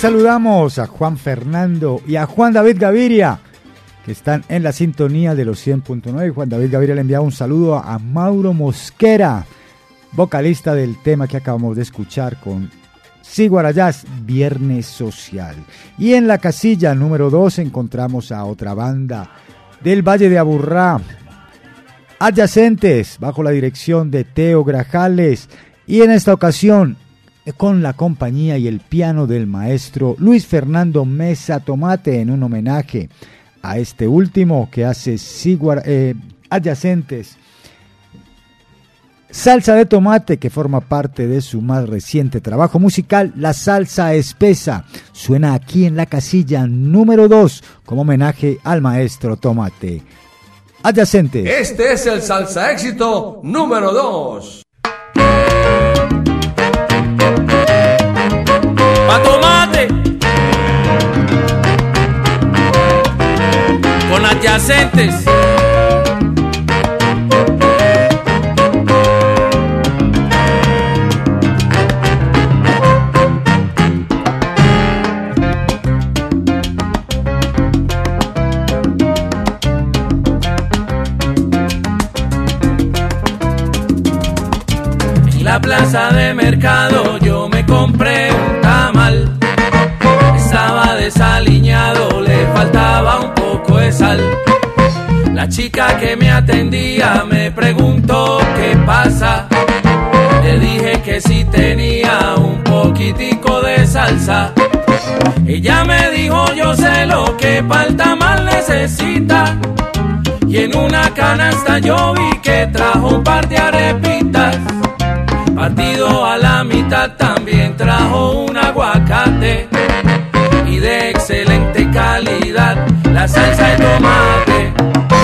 saludamos a Juan Fernando y a Juan David Gaviria, que están en la sintonía de los cien punto nueve. Juan David Gaviria le envía un saludo a Mauro Mosquera, vocalista del tema que acabamos de escuchar con Siguarayás, Viernes Social. Y en la casilla número dos encontramos a otra banda del Valle de Aburrá, Adyacentes, bajo la dirección de Teo Grajales, y en esta ocasión con la compañía y el piano del maestro Luis Fernando Mesa Tomate, en un homenaje a este último que hace Siguar, eh, Adyacentes. Salsa de Tomate, que forma parte de su más reciente trabajo musical, La Salsa Espesa, suena aquí en la casilla número dos como homenaje al maestro Tomate. Adyacentes. Este es el salsa éxito número dos. Pa' Tomate con Adyacentes. En la plaza de mercado yo me compré un tamal. Estaba desaliñado, le faltaba un poco de sal. La chica que me atendía me preguntó qué pasa. Le dije que si tenía un poquitico de salsa. Ella me dijo, yo sé lo que para el tamal necesita. Y en una canasta yo vi que trajo un par de arepitas. Partido a la mitad también trajo un aguacate. Y de excelente calidad la salsa de tomate.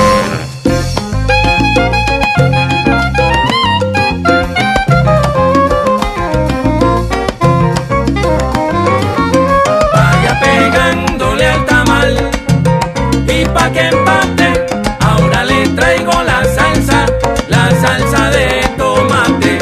Vaya pegándole al tamal y pa' que empate, ahora le traigo la salsa, la salsa de tomate.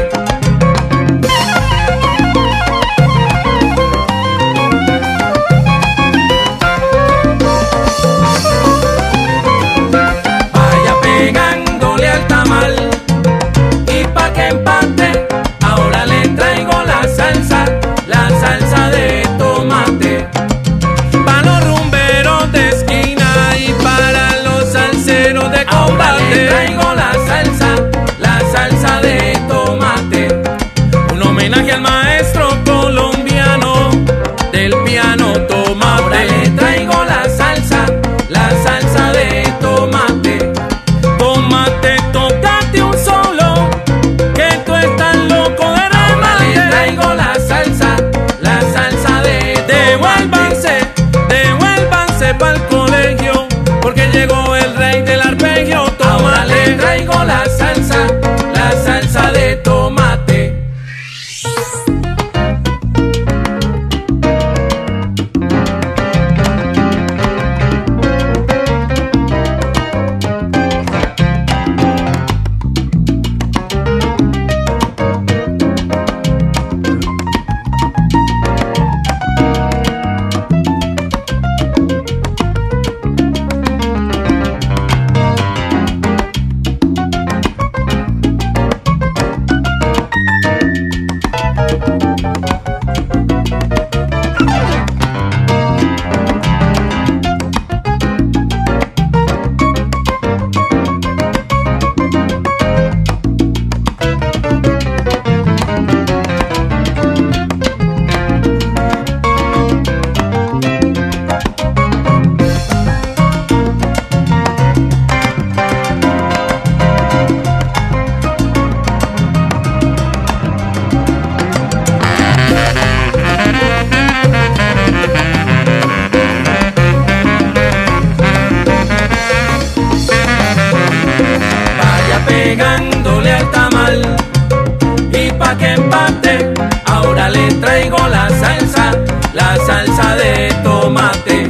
Y pa' que empate, ahora le traigo la salsa, la salsa de tomate. Pa' los rumberos de esquina y para los salseros de combate, ahora le traigo la salsa, la salsa de tomate. Un homenaje al maestro colombiano del piano tomate. Ahora le traigo la salsa, la salsa de tomate. Tomate, tócate un solo, que tú estás loco de remate. Ahora le traigo la salsa, la salsa de tomate. Devuélvanse, devuélvanse pa'l colegio, porque llegó el rey del arpegio. Tomate. Ahora le traigo la salsa, la salsa de tomate. Pegándole al tamal y pa' que empate, ahora le traigo la salsa, la salsa de tomate.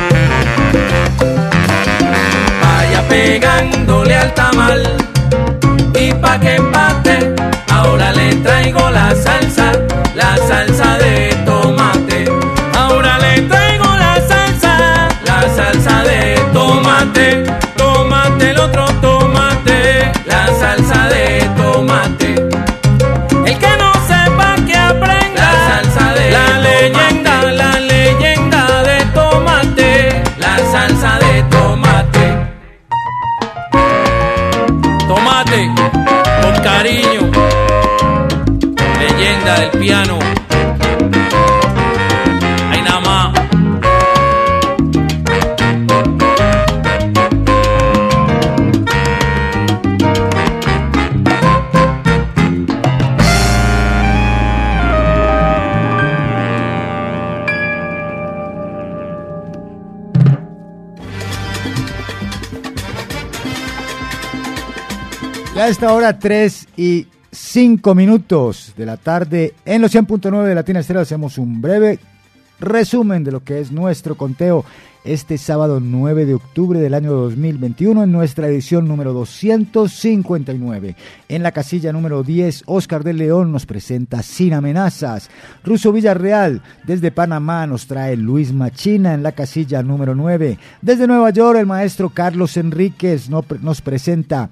Vaya pegándole al tamal Ya a esta hora, tres y cinco minutos de la tarde, en los cien punto nueve de Latina Estéreo hacemos un breve resumen de lo que es nuestro conteo este sábado nueve de octubre del año dos mil veintiuno en nuestra edición número doscientos cincuenta y nueve. En la casilla número diez, Oscar de León nos presenta Sin Amenazas. Russo Villarreal desde Panamá nos trae Luis Machina en la casilla número nueve. Desde Nueva York, el maestro Carlos Enríquez nos presenta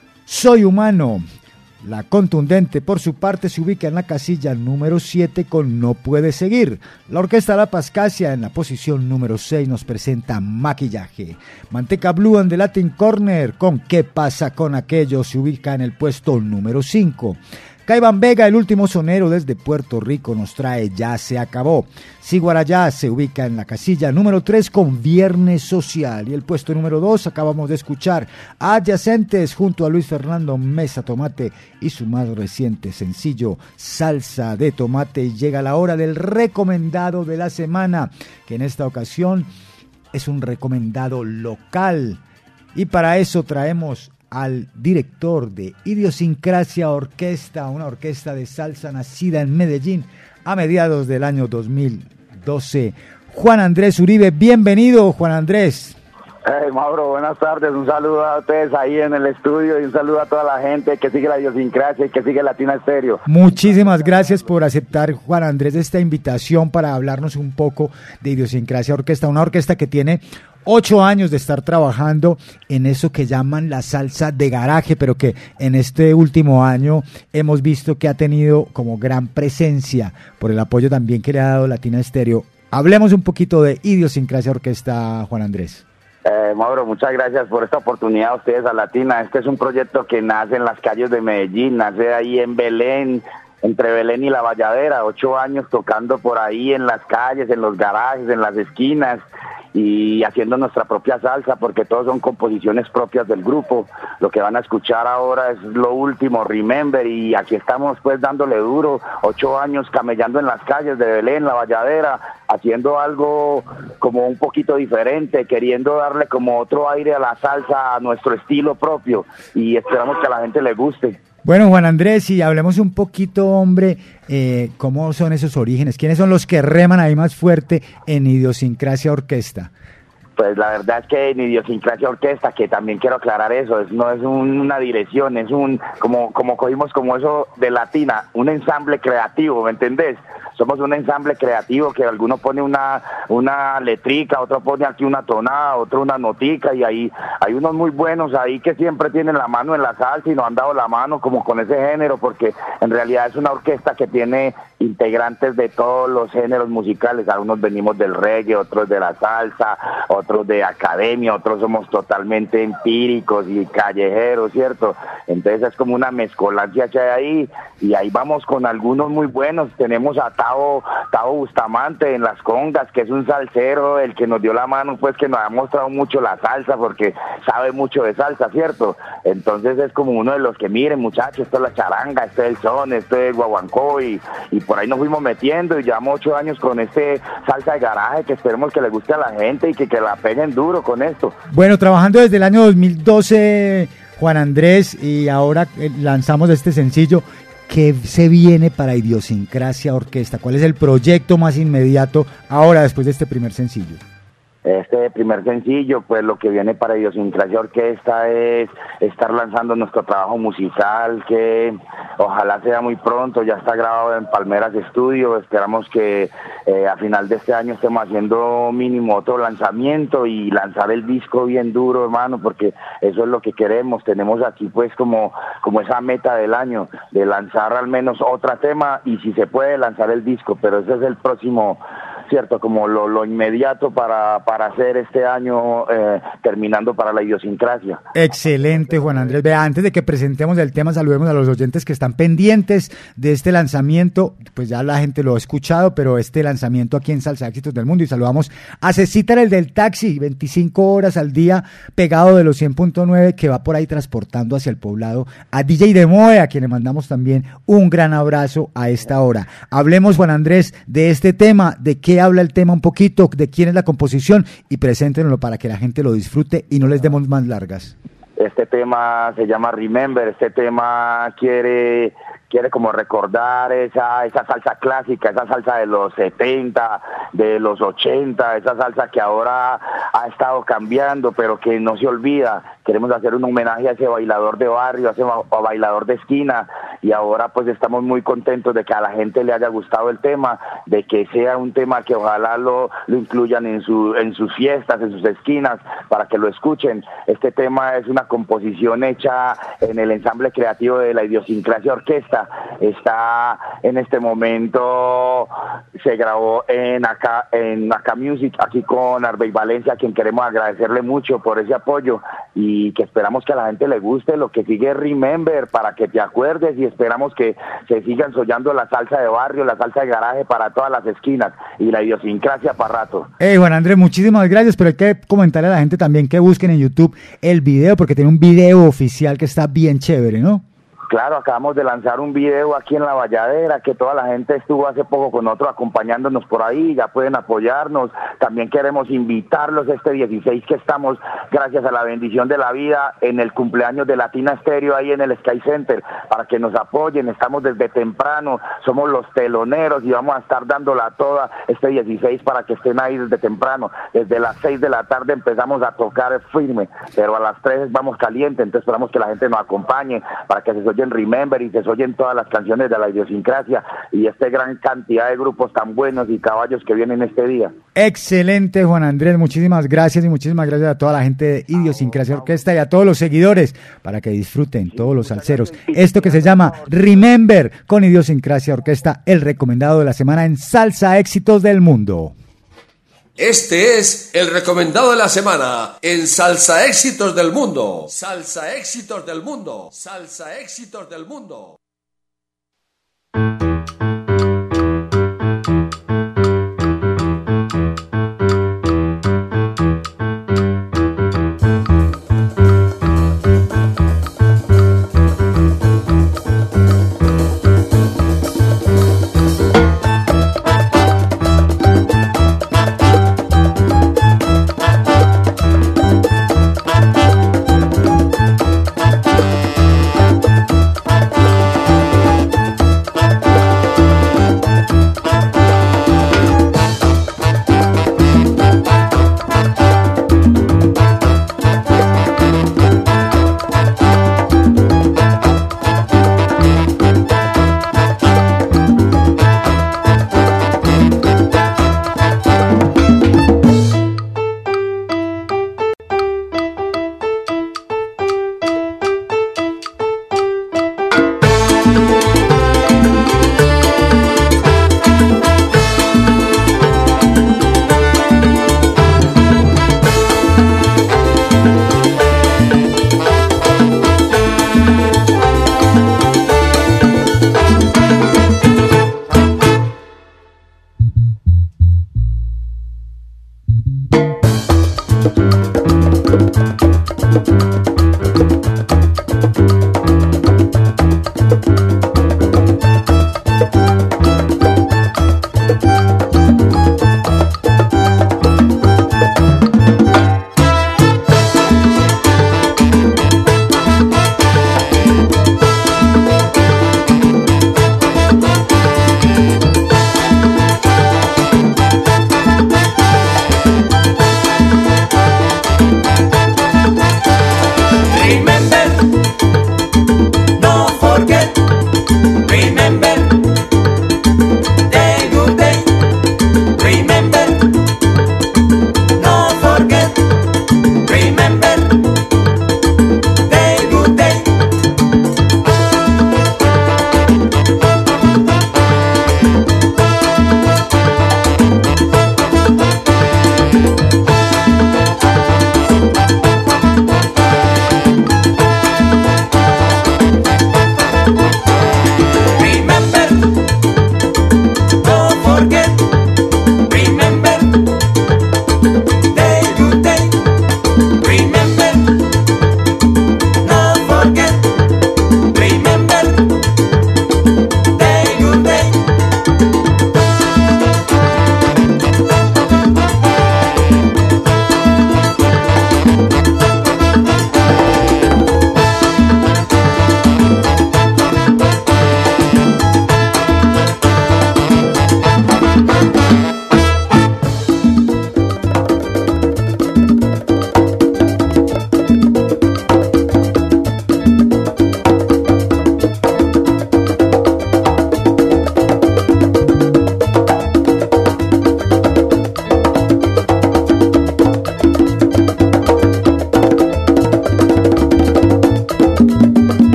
Soy Humano. La Contundente, por su parte, se ubica en la casilla número siete con No Puede Seguir. La Orquesta La Pascasia en la posición número seis nos presenta Maquillaje. Manteca Blue and the Latin Corner con ¿Qué pasa con aquello? Se ubica en el puesto número cinco. Caiban Vega, el último sonero desde Puerto Rico, nos trae Ya se acabó. Siguarayá se ubica en la casilla número tres con Viernes Social. Y el puesto número dos acabamos de escuchar a Adyacentes junto a Luis Fernando Mesa Tomate y su más reciente sencillo Salsa de Tomate. Y llega la hora del recomendado de la semana, que en esta ocasión es un recomendado local. Y para eso traemos al director de Idiosincrasia Orquesta, una orquesta de salsa nacida en Medellín a mediados del año dos mil doce. Juan Andrés Uribe, bienvenido, Juan Andrés. Hey, Mauro, buenas tardes, un saludo a ustedes ahí en el estudio y un saludo a toda la gente que sigue la Idiosincrasia y que sigue Latina Estéreo. Muchísimas gracias por aceptar, Juan Andrés, esta invitación para hablarnos un poco de Idiosincrasia Orquesta, una orquesta que tiene ocho años de estar trabajando en eso que llaman la salsa de garaje, pero que en este último año hemos visto que ha tenido como gran presencia por el apoyo también que le ha dado Latina Estéreo. Hablemos un poquito de Idiosincrasia Orquesta, Juan Andrés. Eh, Mauro, muchas gracias por esta oportunidad a ustedes, a Latina. Este es un proyecto que nace en las calles de Medellín, nace ahí en Belén, entre Belén y La Valladera, ocho años tocando por ahí en las calles, en los garajes, en las esquinas, y haciendo nuestra propia salsa, porque todos son composiciones propias del grupo. Lo que van a escuchar ahora es lo último, Remember, y aquí estamos pues dándole duro, ocho años camellando en las calles de Belén, La Valladera, haciendo algo como un poquito diferente, queriendo darle como otro aire a la salsa, a nuestro estilo propio, y esperamos que a la gente le guste. Bueno, Juan Andrés, y hablemos un poquito, hombre, eh, ¿cómo son esos orígenes? ¿Quiénes son los que reman ahí más fuerte en Idiosincrasia Orquesta? Pues la verdad es que en Idiosincrasia Orquesta, que también quiero aclarar eso, es, no es un, una dirección, es un, como, como cogimos como eso de Latina, un ensamble creativo, ¿me entendés? Somos un ensamble creativo que alguno pone una, una letrica, otro pone aquí una tonada, otro una notica, y ahí hay unos muy buenos ahí que siempre tienen la mano en la salsa y nos han dado la mano como con ese género, porque en realidad es una orquesta que tiene integrantes de todos los géneros musicales. Algunos venimos del reggae, otros de la salsa, otros de academia, otros somos totalmente empíricos y callejeros, ¿cierto? Entonces es como una mezcolancia que hay ahí, y ahí vamos con algunos muy buenos. Tenemos a Tavo, Tavo Bustamante en las congas, que es un salsero, el que nos dio la mano, pues que nos ha mostrado mucho la salsa, porque sabe mucho de salsa, ¿cierto? Entonces es como uno de los que, miren muchachos, esto es la charanga, esto es el son, esto es el guaguancó, y, y por ahí nos fuimos metiendo, y llevamos ocho años con este salsa de garaje, que esperemos que le guste a la gente y que, que la peguen duro con esto. Bueno, trabajando desde el año dos mil doce, Juan Andrés, y ahora eh, lanzamos este sencillo. ¿Qué se viene para Idiosincrasia Orquesta? ¿Cuál es el proyecto más inmediato ahora, después de este primer sencillo? Este primer sencillo, pues lo que viene para Idiosincrasia Orquesta es estar lanzando nuestro trabajo musical, que ojalá sea muy pronto. Ya está grabado en Palmeras Studio. Esperamos que eh, a final de este año estemos haciendo mínimo otro lanzamiento y lanzar el disco bien duro, hermano, porque eso es lo que queremos. Tenemos aquí pues como, como esa meta del año, de lanzar al menos otro tema, y si se puede lanzar el disco, pero ese es el próximo, cierto, como lo, lo inmediato para, para hacer este año, eh, terminando para la Idiosincrasia. Excelente, Juan Andrés. Vea, antes de que presentemos el tema, saludemos a los oyentes que están pendientes de este lanzamiento. Pues ya la gente lo ha escuchado, pero este lanzamiento aquí en Salsa Éxitos del Mundo, y saludamos a Cecitar, el del taxi, veinticinco horas al día, pegado de los cien punto nueve, que va por ahí transportando hacia el poblado a D J Demoe, a quien le mandamos también un gran abrazo a esta hora. Hablemos, Juan Andrés, de este tema, de qué habla el tema un poquito, de quién es la composición, y preséntenlo para que la gente lo disfrute y no les demos más largas. Este tema se llama Remember, este tema quiere... quiere como recordar esa esa salsa clásica, esa salsa de los setenta, de los ochenta, esa salsa que ahora ha estado cambiando, pero que no se olvida. Queremos hacer un homenaje a ese bailador de barrio, a ese ba- a bailador de esquina, y ahora pues estamos muy contentos de que a la gente le haya gustado el tema, de que sea un tema que ojalá lo, lo incluyan en su en sus fiestas, en sus esquinas, para que lo escuchen. Este tema es una composición hecha en el ensamble creativo de la Idiosincrasia Orquesta. Está en este momento, se grabó en acá en Acá Music, aquí con Arbey Valencia, a quien queremos agradecerle mucho por ese apoyo, y que esperamos que a la gente le guste. Lo que sigue es Remember, para que te acuerdes, y esperamos que se sigan soñando la salsa de barrio, la salsa de garaje para todas las esquinas, y la idiosincrasia para rato. Hey, Juan Andrés, muchísimas gracias, pero hay que comentarle a la gente también que busquen en YouTube el video, porque tiene un video oficial que está bien chévere, ¿no? Claro, acabamos de lanzar un video aquí en La Valladera, que toda la gente estuvo hace poco con nosotros acompañándonos por ahí, ya pueden apoyarnos. También queremos invitarlos este dieciséis, que estamos, gracias a la bendición de la vida, en el cumpleaños de Latina Estéreo ahí en el Sky Center, para que nos apoyen. Estamos desde temprano, somos los teloneros y vamos a estar dándola toda este dieciséis para que estén ahí desde temprano. Desde las seis de la tarde empezamos a tocar firme, pero a las tres vamos caliente, entonces esperamos que la gente nos acompañe para que se en Remember y se oyen todas las canciones de la idiosincrasia y esta gran cantidad de grupos tan buenos y caballos que vienen este día. Excelente, Juan Andrés, muchísimas gracias, y muchísimas gracias a toda la gente de Idiosincrasia Orquesta y a todos los seguidores, para que disfruten todos los salseros esto que se llama Remember con Idiosincrasia Orquesta, el recomendado de la semana en Salsa Éxitos del Mundo. Este es el recomendado de la semana en Salsa Éxitos del Mundo. Salsa Éxitos del Mundo. Salsa Éxitos del Mundo.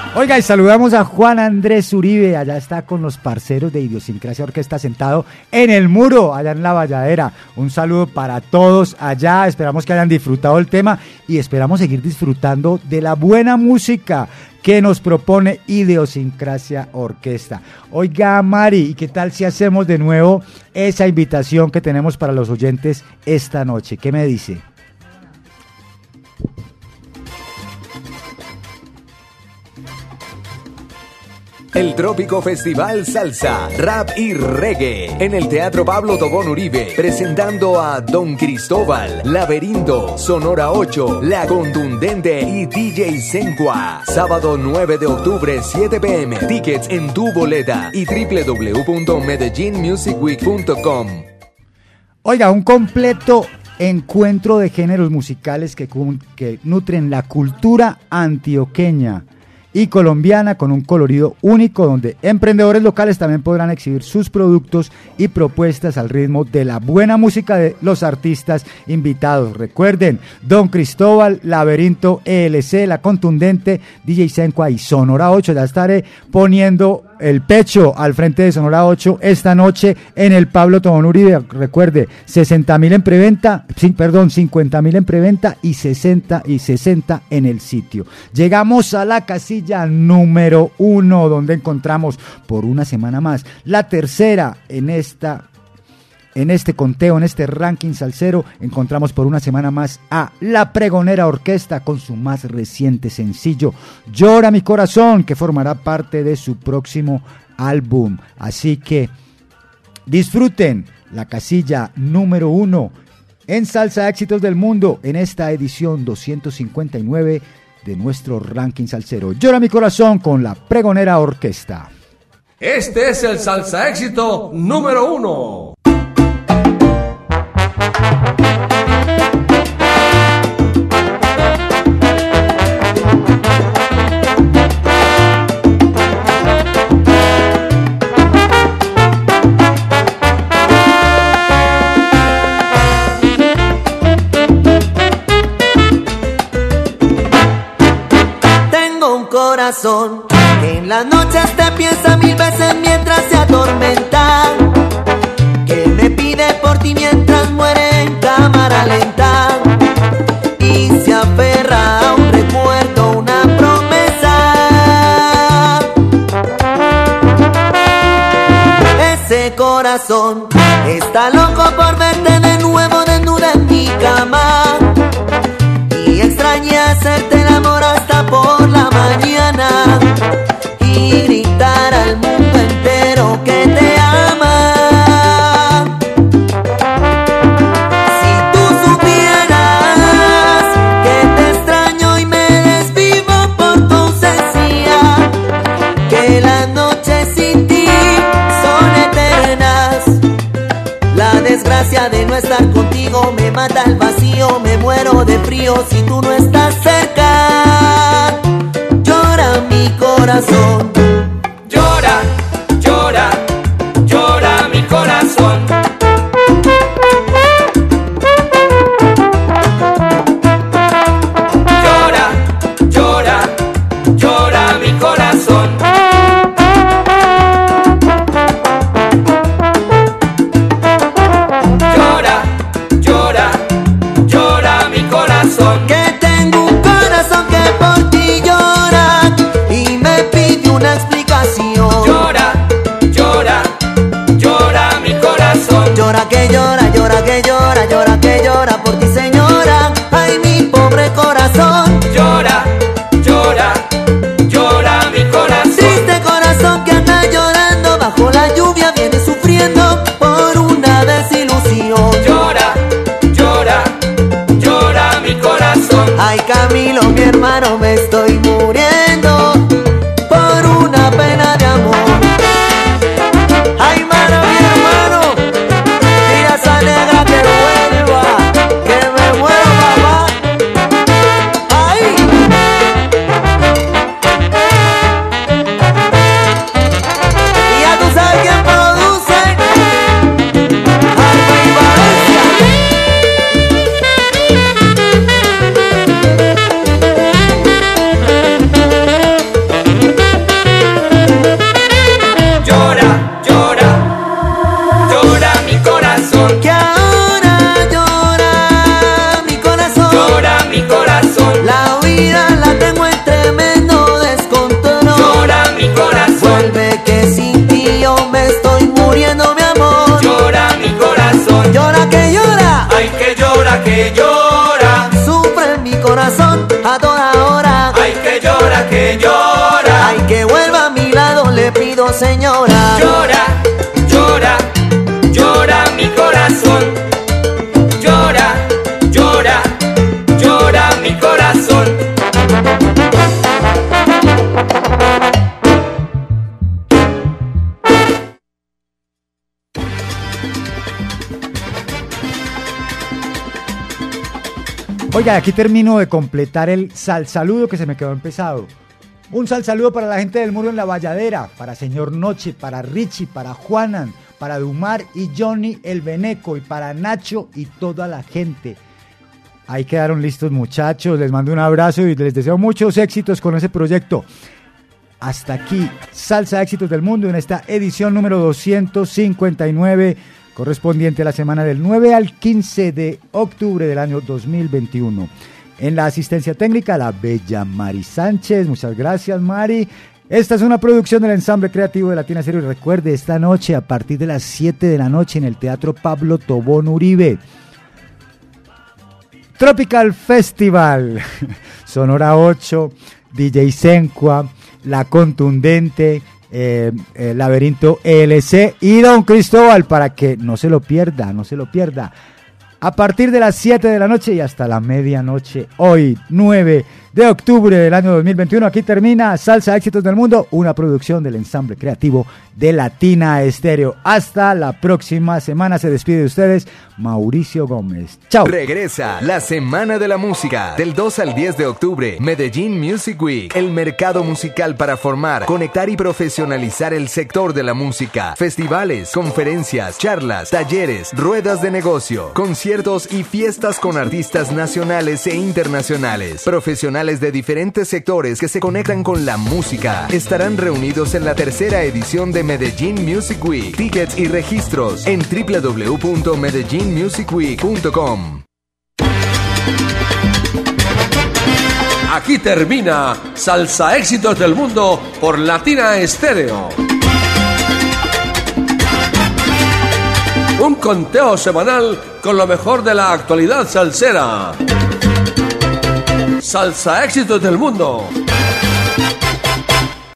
Oiga, y saludamos a Juan Andrés Uribe, allá está con los parceros de Idiosincrasia Orquesta sentado en el muro, allá en la Valladera. Un saludo para todos allá, esperamos que hayan disfrutado el tema y esperamos seguir disfrutando de la buena música que nos propone Idiosincrasia Orquesta. Oiga, Mari, ¿y qué tal si hacemos de nuevo esa invitación que tenemos para los oyentes esta noche? ¿Qué me dice? El Trópico Festival Salsa, Rap y Reggae en el Teatro Pablo Tobón Uribe, presentando a Don Cristóbal, Laberinto, Sonora ocho, La Contundente y D J Sencua. Sábado nueve de octubre, siete p m Tickets en tu boleta y w w w punto medellin music week punto com. Oiga, un completo encuentro de géneros musicales que, que nutren la cultura antioqueña y colombiana con un colorido único donde emprendedores locales también podrán exhibir sus productos y propuestas al ritmo de la buena música de los artistas invitados. Recuerden, Don Cristóbal, Laberinto, E L C, La Contundente, D J Sencua y Sonora ocho. Ya estaré poniendo el pecho al frente de Sonora ocho esta noche en el Pablo Tobón Uribe. Recuerde, sesenta mil en preventa, sí, perdón, cincuenta mil en preventa y sesenta y sesenta en el sitio. Llegamos a la casilla número uno, donde encontramos por una semana más la tercera en esta En este conteo, en este ranking salsero, encontramos por una semana más a La Pregonera Orquesta con su más reciente sencillo, Llora mi corazón, que formará parte de su próximo álbum. Así que disfruten la casilla número uno en Salsa Éxitos del Mundo en esta edición doscientos cincuenta y nueve de nuestro ranking salsero. Llora mi corazón con La Pregonera Orquesta. Este es el Salsa Éxito número uno. Corazón que en las noches te piensa mil veces mientras se atormenta, que me pide por ti mientras muere en cámara lenta y se aferra a un recuerdo, una promesa. Ese corazón está loco por verte de nuevo desnuda en mi cama y extraña hacerte el amor hasta por la mañana y gritar al mundo entero que te ama. Si tú supieras que te extraño y me desvivo por tu ausencia, que las noches sin ti son eternas, la desgracia de no estar contigo me mata el vacío, me muero de frío si tú no estás cerca. Llora mi corazón, llora, llora, llora mi corazón. Llora, llora, llora mi corazón. Llora, llora, llora mi corazón. Que tengo un corazón que por ti llora y me pide una explicación. Llora, llora, llora mi corazón. Llora que llora, llora que llora, llora que llora por ti, señora. Ay, mi pobre corazón. Llora, llora, llora mi corazón. Triste corazón que anda llorando bajo la lluvia, viene sufriendo por una desilusión. Llora, llora, llora mi corazón. Ay, Camilo, mi hermano, me estoy muriendo por una pena de amor. Ay, mano, mi hermano, mira esa negra que vuelva, que me muero, papá. Ay. Y ya tú sabes quién produce. Ay, mi Valencia. sufriendo mi amor. Llora mi corazón, llora que llora, ay que llora que llora. Sufre mi corazón a toda hora, ay que llora que llora. Ay que vuelva a mi lado le pido señora. Llora, llora, llora mi corazón. Llora, llora, llora mi corazón. Oiga, aquí termino de completar el sal saludo que se me quedó empezado. Un sal saludo para la gente del Muro en la Valladera, para Señor Noche, para Richie, para Juanan, para Dumar y Johnny el Beneco, y para Nacho y toda la gente. Ahí quedaron listos, muchachos, les mando un abrazo y les deseo muchos éxitos con ese proyecto. Hasta aquí, Salsa Éxitos del Mundo en esta edición número doscientos cincuenta y nueve, correspondiente a la semana del nueve al quince de octubre del año dos mil veintiuno. En la asistencia técnica, la bella Mari Sánchez. Muchas gracias, Mari. Esta es una producción del ensamble creativo de Latina Estéreo. Y recuerde, esta noche, a partir de las siete de la noche, en el Teatro Pablo Tobón Uribe, Tropical Festival, Sonora ocho, D J Sencua, La Contundente, eh, eh, Laberinto E L C y Don Cristóbal, para que no se lo pierda, no se lo pierda. A partir de las siete de la noche y hasta la medianoche, hoy, nueve de octubre del año dos mil veintiuno, aquí termina Salsa Éxitos del Mundo, una producción del ensamble creativo de Latina Estéreo. Hasta la próxima semana, se despide de ustedes Mauricio Gómez. Chao. Regresa la Semana de la Música, del dos al diez de octubre, Medellín Music Week, el mercado musical para formar, conectar y profesionalizar el sector de la música. Festivales, conferencias, charlas, talleres, ruedas de negocio, conciertos y fiestas con artistas nacionales e internacionales, profesionales de diferentes sectores que se conectan con la música. Estarán reunidos en la tercera edición de Medellín Music Week. Tickets y registros en w w w punto medellin music week punto com. Aquí termina Salsa Éxitos del Mundo por Latina Estéreo. Un conteo semanal con lo mejor de la actualidad salsera. Salsa Éxitos del Mundo.